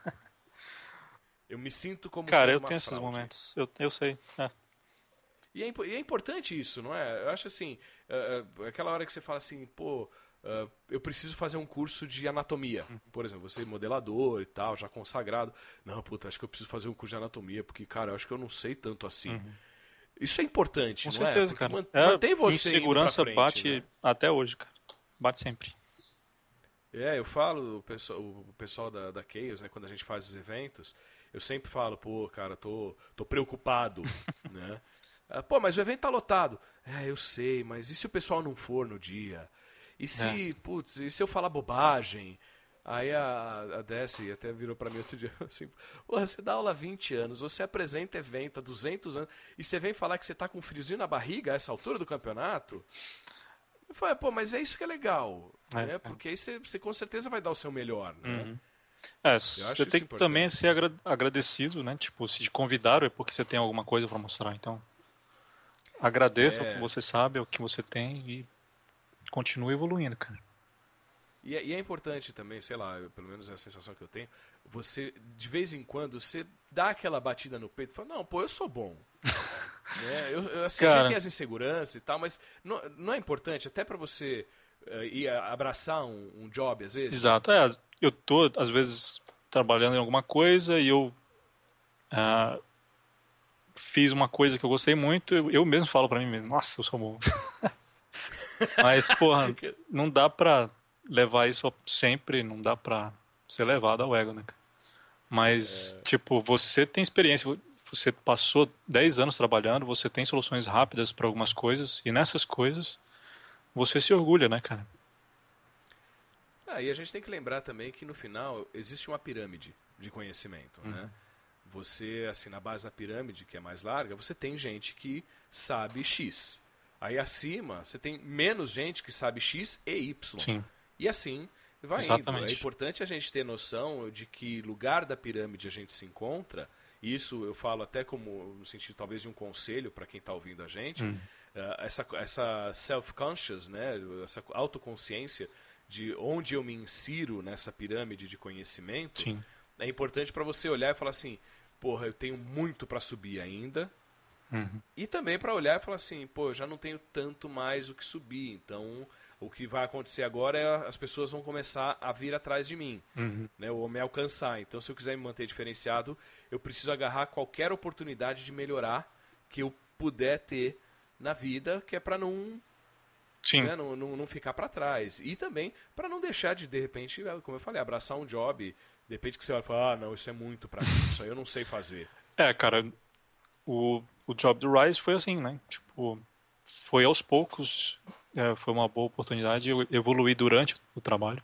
Eu me sinto como Cara, sendo eu uma tenho esses fraude. momentos. Eu, eu sei. É. E é, impo- e é importante isso, não é? Eu acho assim, é, é, aquela hora que você fala assim, pô, é, eu preciso fazer um curso de anatomia. Por exemplo, você é modelador e tal, já consagrado. Não, puta, acho que eu preciso fazer um curso de anatomia, porque, cara, eu acho que eu não sei tanto assim. Isso é importante, Com não certeza, é? Porque cara. man- É, mantém você indo pra insegurança frente, bate né? até hoje, cara. Bate sempre. É, eu falo, o pessoal, o pessoal da, da Chaos, né, quando a gente faz os eventos, eu sempre falo, pô, cara, tô, tô preocupado, né? Ah, pô, mas o evento tá lotado. É, eu sei, mas e se o pessoal não for no dia? E se, putz, e se eu falar bobagem? Aí a, a Dessi até virou pra mim outro dia assim, porra, você dá aula há vinte anos, você apresenta evento há duzentos anos, e você vem falar que você tá com um friozinho na barriga a essa altura do campeonato? Eu falei, pô, mas é isso que é legal, É, né? é. Porque aí você, você com certeza vai dar o seu melhor, né? É, acho você isso tem que importante. também ser agra- agradecido, né? Tipo, se te convidaram é porque você tem alguma coisa pra mostrar. Então, agradeça É. o que você sabe, o que você tem e continue evoluindo, cara. E é, e é importante também, sei lá, eu- pelo menos é a sensação que eu tenho, você, de vez em quando, você dá aquela batida no peito e fala, não, pô, eu sou bom. Né? Eu, eu, assim, a Cara. gente tem as inseguranças e tal, mas não, não é importante, até pra você e abraçar um, um job, às vezes? Exato. É, eu tô, às vezes, trabalhando em alguma coisa e eu uh, fiz uma coisa que eu gostei muito, eu, eu mesmo falo pra mim mesmo, nossa, eu sou bom. Mas, porra, não dá pra levar isso sempre, não dá pra ser levado ao ego, né? Mas, é... tipo, você tem experiência, você passou dez anos trabalhando, você tem soluções rápidas pra algumas coisas, e nessas coisas você se orgulha, né, cara? Ah, e a gente tem que lembrar também que no final existe uma pirâmide de conhecimento, uhum. né? Você, assim, na base da pirâmide, que é mais larga, você tem gente que sabe X. Aí acima, você tem menos gente que sabe X e Y. Sim. E assim vai Exatamente. indo. É importante a gente ter noção de que lugar da pirâmide a gente se encontra. Isso eu falo até como, no sentido talvez de um conselho para quem está ouvindo a gente. Hum. Uh, essa essa self-conscious, né? Essa autoconsciência de onde eu me insiro nessa pirâmide de conhecimento. Sim. É importante para você olhar e falar assim, porra, eu tenho muito para subir ainda. Uhum. E também para olhar e falar assim, pô, eu já não tenho tanto mais o que subir, então o que vai acontecer agora é as pessoas vão começar a vir atrás de mim, uhum. né, ou me alcançar. Então, se eu quiser me manter diferenciado, eu preciso agarrar qualquer oportunidade de melhorar que eu puder ter na vida, que é para não, né, não, não, não ficar para trás. E também para não deixar de, de repente, como eu falei, abraçar um job, de repente que você vai falar, ah, não, isso é muito para mim, isso aí eu não sei fazer. É, cara, o, o job do Rise foi assim, né? Tipo, foi aos poucos, é, foi uma boa oportunidade, eu evoluí durante o trabalho.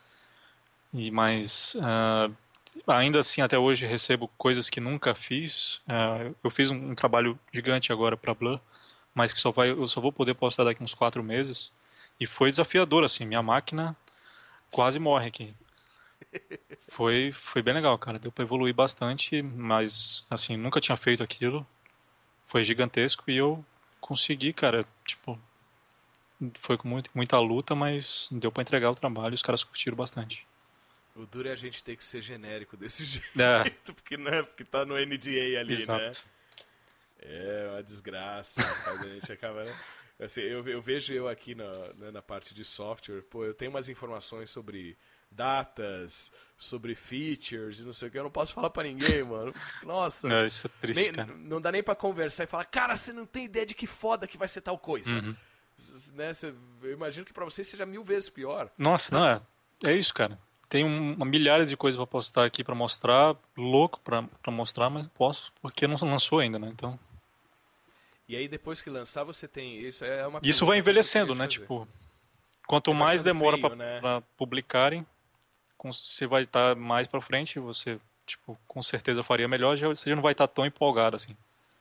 E mas uh, ainda assim, até hoje recebo coisas que nunca fiz. Uh, eu fiz um, um trabalho gigante agora para Blur, mas que só vai, eu só vou poder postar daqui uns quatro meses. E foi desafiador, assim, minha máquina quase morre aqui. Foi, foi bem legal, cara. Deu pra evoluir bastante, mas, assim, nunca tinha feito aquilo. Foi gigantesco e eu consegui, cara. Tipo, foi com muito, muita luta, mas deu pra entregar o trabalho e os caras curtiram bastante. O duro é a gente ter que ser genérico desse jeito, é. porque, né, porque tá no N D A ali, Exato. né? É uma desgraça, rapaz, a gente acaba... Né? Assim, eu, eu vejo eu aqui na, né, na parte de software, pô, eu tenho umas informações sobre datas, sobre features e não sei o que, eu não posso falar pra ninguém, mano. Nossa. Não, isso é triste, nem, cara. Não dá nem pra conversar e falar, cara, você não tem ideia de que foda que vai ser tal coisa. Uhum. Né, você, eu imagino que pra você seja mil vezes pior. Nossa, não é. É isso, cara. Tem uma milhares de coisas pra postar aqui pra mostrar, louco pra, pra mostrar, mas posso, porque não lançou ainda, né? Então... E aí depois que lançar você tem... Isso é uma Isso vai envelhecendo, né? Tipo, quanto vai mais demora feio, pra, né? pra publicarem, você vai estar mais pra frente, você, tipo, com certeza faria melhor, já, você já não vai estar tão empolgado assim.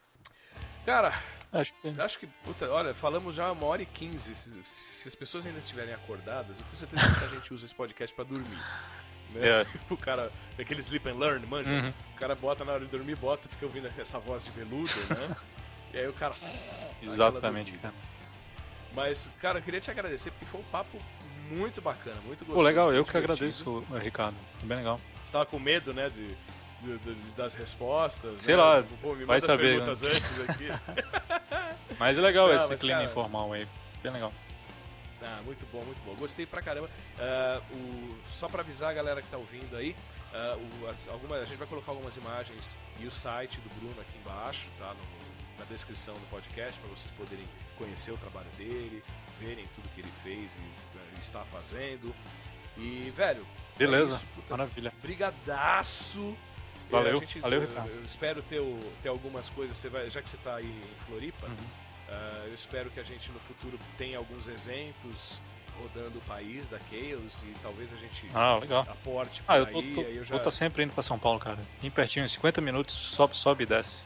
Cara, acho que, acho que puta, olha, falamos já uma hora e quinze. Se, se as pessoas ainda estiverem acordadas, eu tenho certeza que muita gente usa esse podcast pra dormir. Né? É. O cara, aquele sleep and learn, manja? Uhum. O cara bota na hora de dormir, bota, fica ouvindo essa voz de veludo, né? E aí o cara... Exatamente, cara. Mas, cara, eu queria te agradecer porque foi um papo muito bacana, muito gostoso. Pô, legal, eu divertido. que agradeço, Ricardo. Bem legal. Você tava com medo, né, de, de, de das respostas? Sei né? lá, Pô, me vai manda saber, as perguntas né? antes aqui. Mas é legal Não, esse mas, clima cara... informal aí. Bem legal. Ah, muito bom, muito bom. Gostei pra caramba. Uh, o, só pra avisar a galera que tá ouvindo aí, uh, o, as, alguma, a gente vai colocar algumas imagens e o site do Bruno aqui embaixo, tá? No, na descrição do podcast, para vocês poderem conhecer o trabalho dele, verem tudo que ele fez e uh, está fazendo. E, velho, beleza, é isso, puta, maravilha. Brigadaço. Valeu, a gente, valeu, eu, Ricardo. eu espero ter, o, ter algumas coisas, você vai, já que você tá aí em Floripa, uhum. uh, eu espero que a gente no futuro tenha alguns eventos rodando o país da Chaos e talvez a gente ah, legal. aporte por ah, eu aí. tô, tô, aí eu já... vou estar sempre indo pra São Paulo, cara. Em pertinho, cinquenta minutos, sobe, sobe e desce.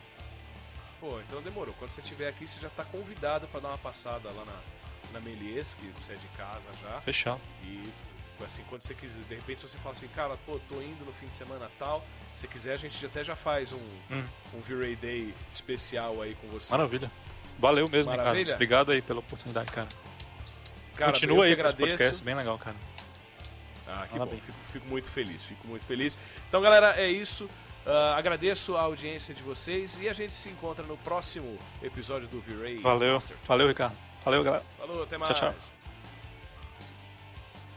Pô, então demorou. Quando você estiver aqui, você já tá convidado para dar uma passada lá na, na Melies, que você é de casa já. Fechado. E assim, quando você quiser, de repente se você fala assim, cara, pô, tô indo no fim de semana tal, se quiser a gente até já faz um, hum. um V-Ray Day especial aí com você. Maravilha. Valeu mesmo, Maravilha. Ricardo. Obrigado aí pela oportunidade, cara. Cara, continua aí com esse podcast, bem legal, cara. Ah, que Parabéns. bom. Fico, fico muito feliz, fico muito feliz. Então, galera, é isso. Uh, agradeço a audiência de vocês e a gente se encontra no próximo episódio do V-Ray. Valeu, valeu, Ricardo. Valeu, galera. Falou, até mais. Tchau, tchau.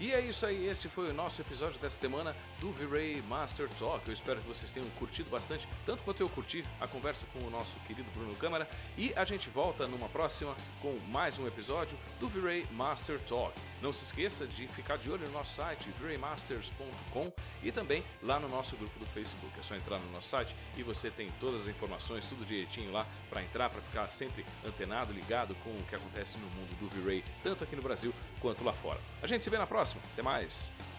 E é isso aí, esse foi o nosso episódio dessa semana do V-Ray Master Talk. Eu espero que vocês tenham curtido bastante, tanto quanto eu curti a conversa com o nosso querido Bruno Câmara. E a gente volta numa próxima com mais um episódio do V-Ray Master Talk. Não se esqueça de ficar de olho no nosso site, v ray masters ponto com, e também lá no nosso grupo do Facebook. É só entrar no nosso site e você tem todas as informações, tudo direitinho lá para entrar, para ficar sempre antenado, ligado com o que acontece no mundo do V-Ray, tanto aqui no Brasil quanto lá fora. A gente se vê na próxima. Até mais!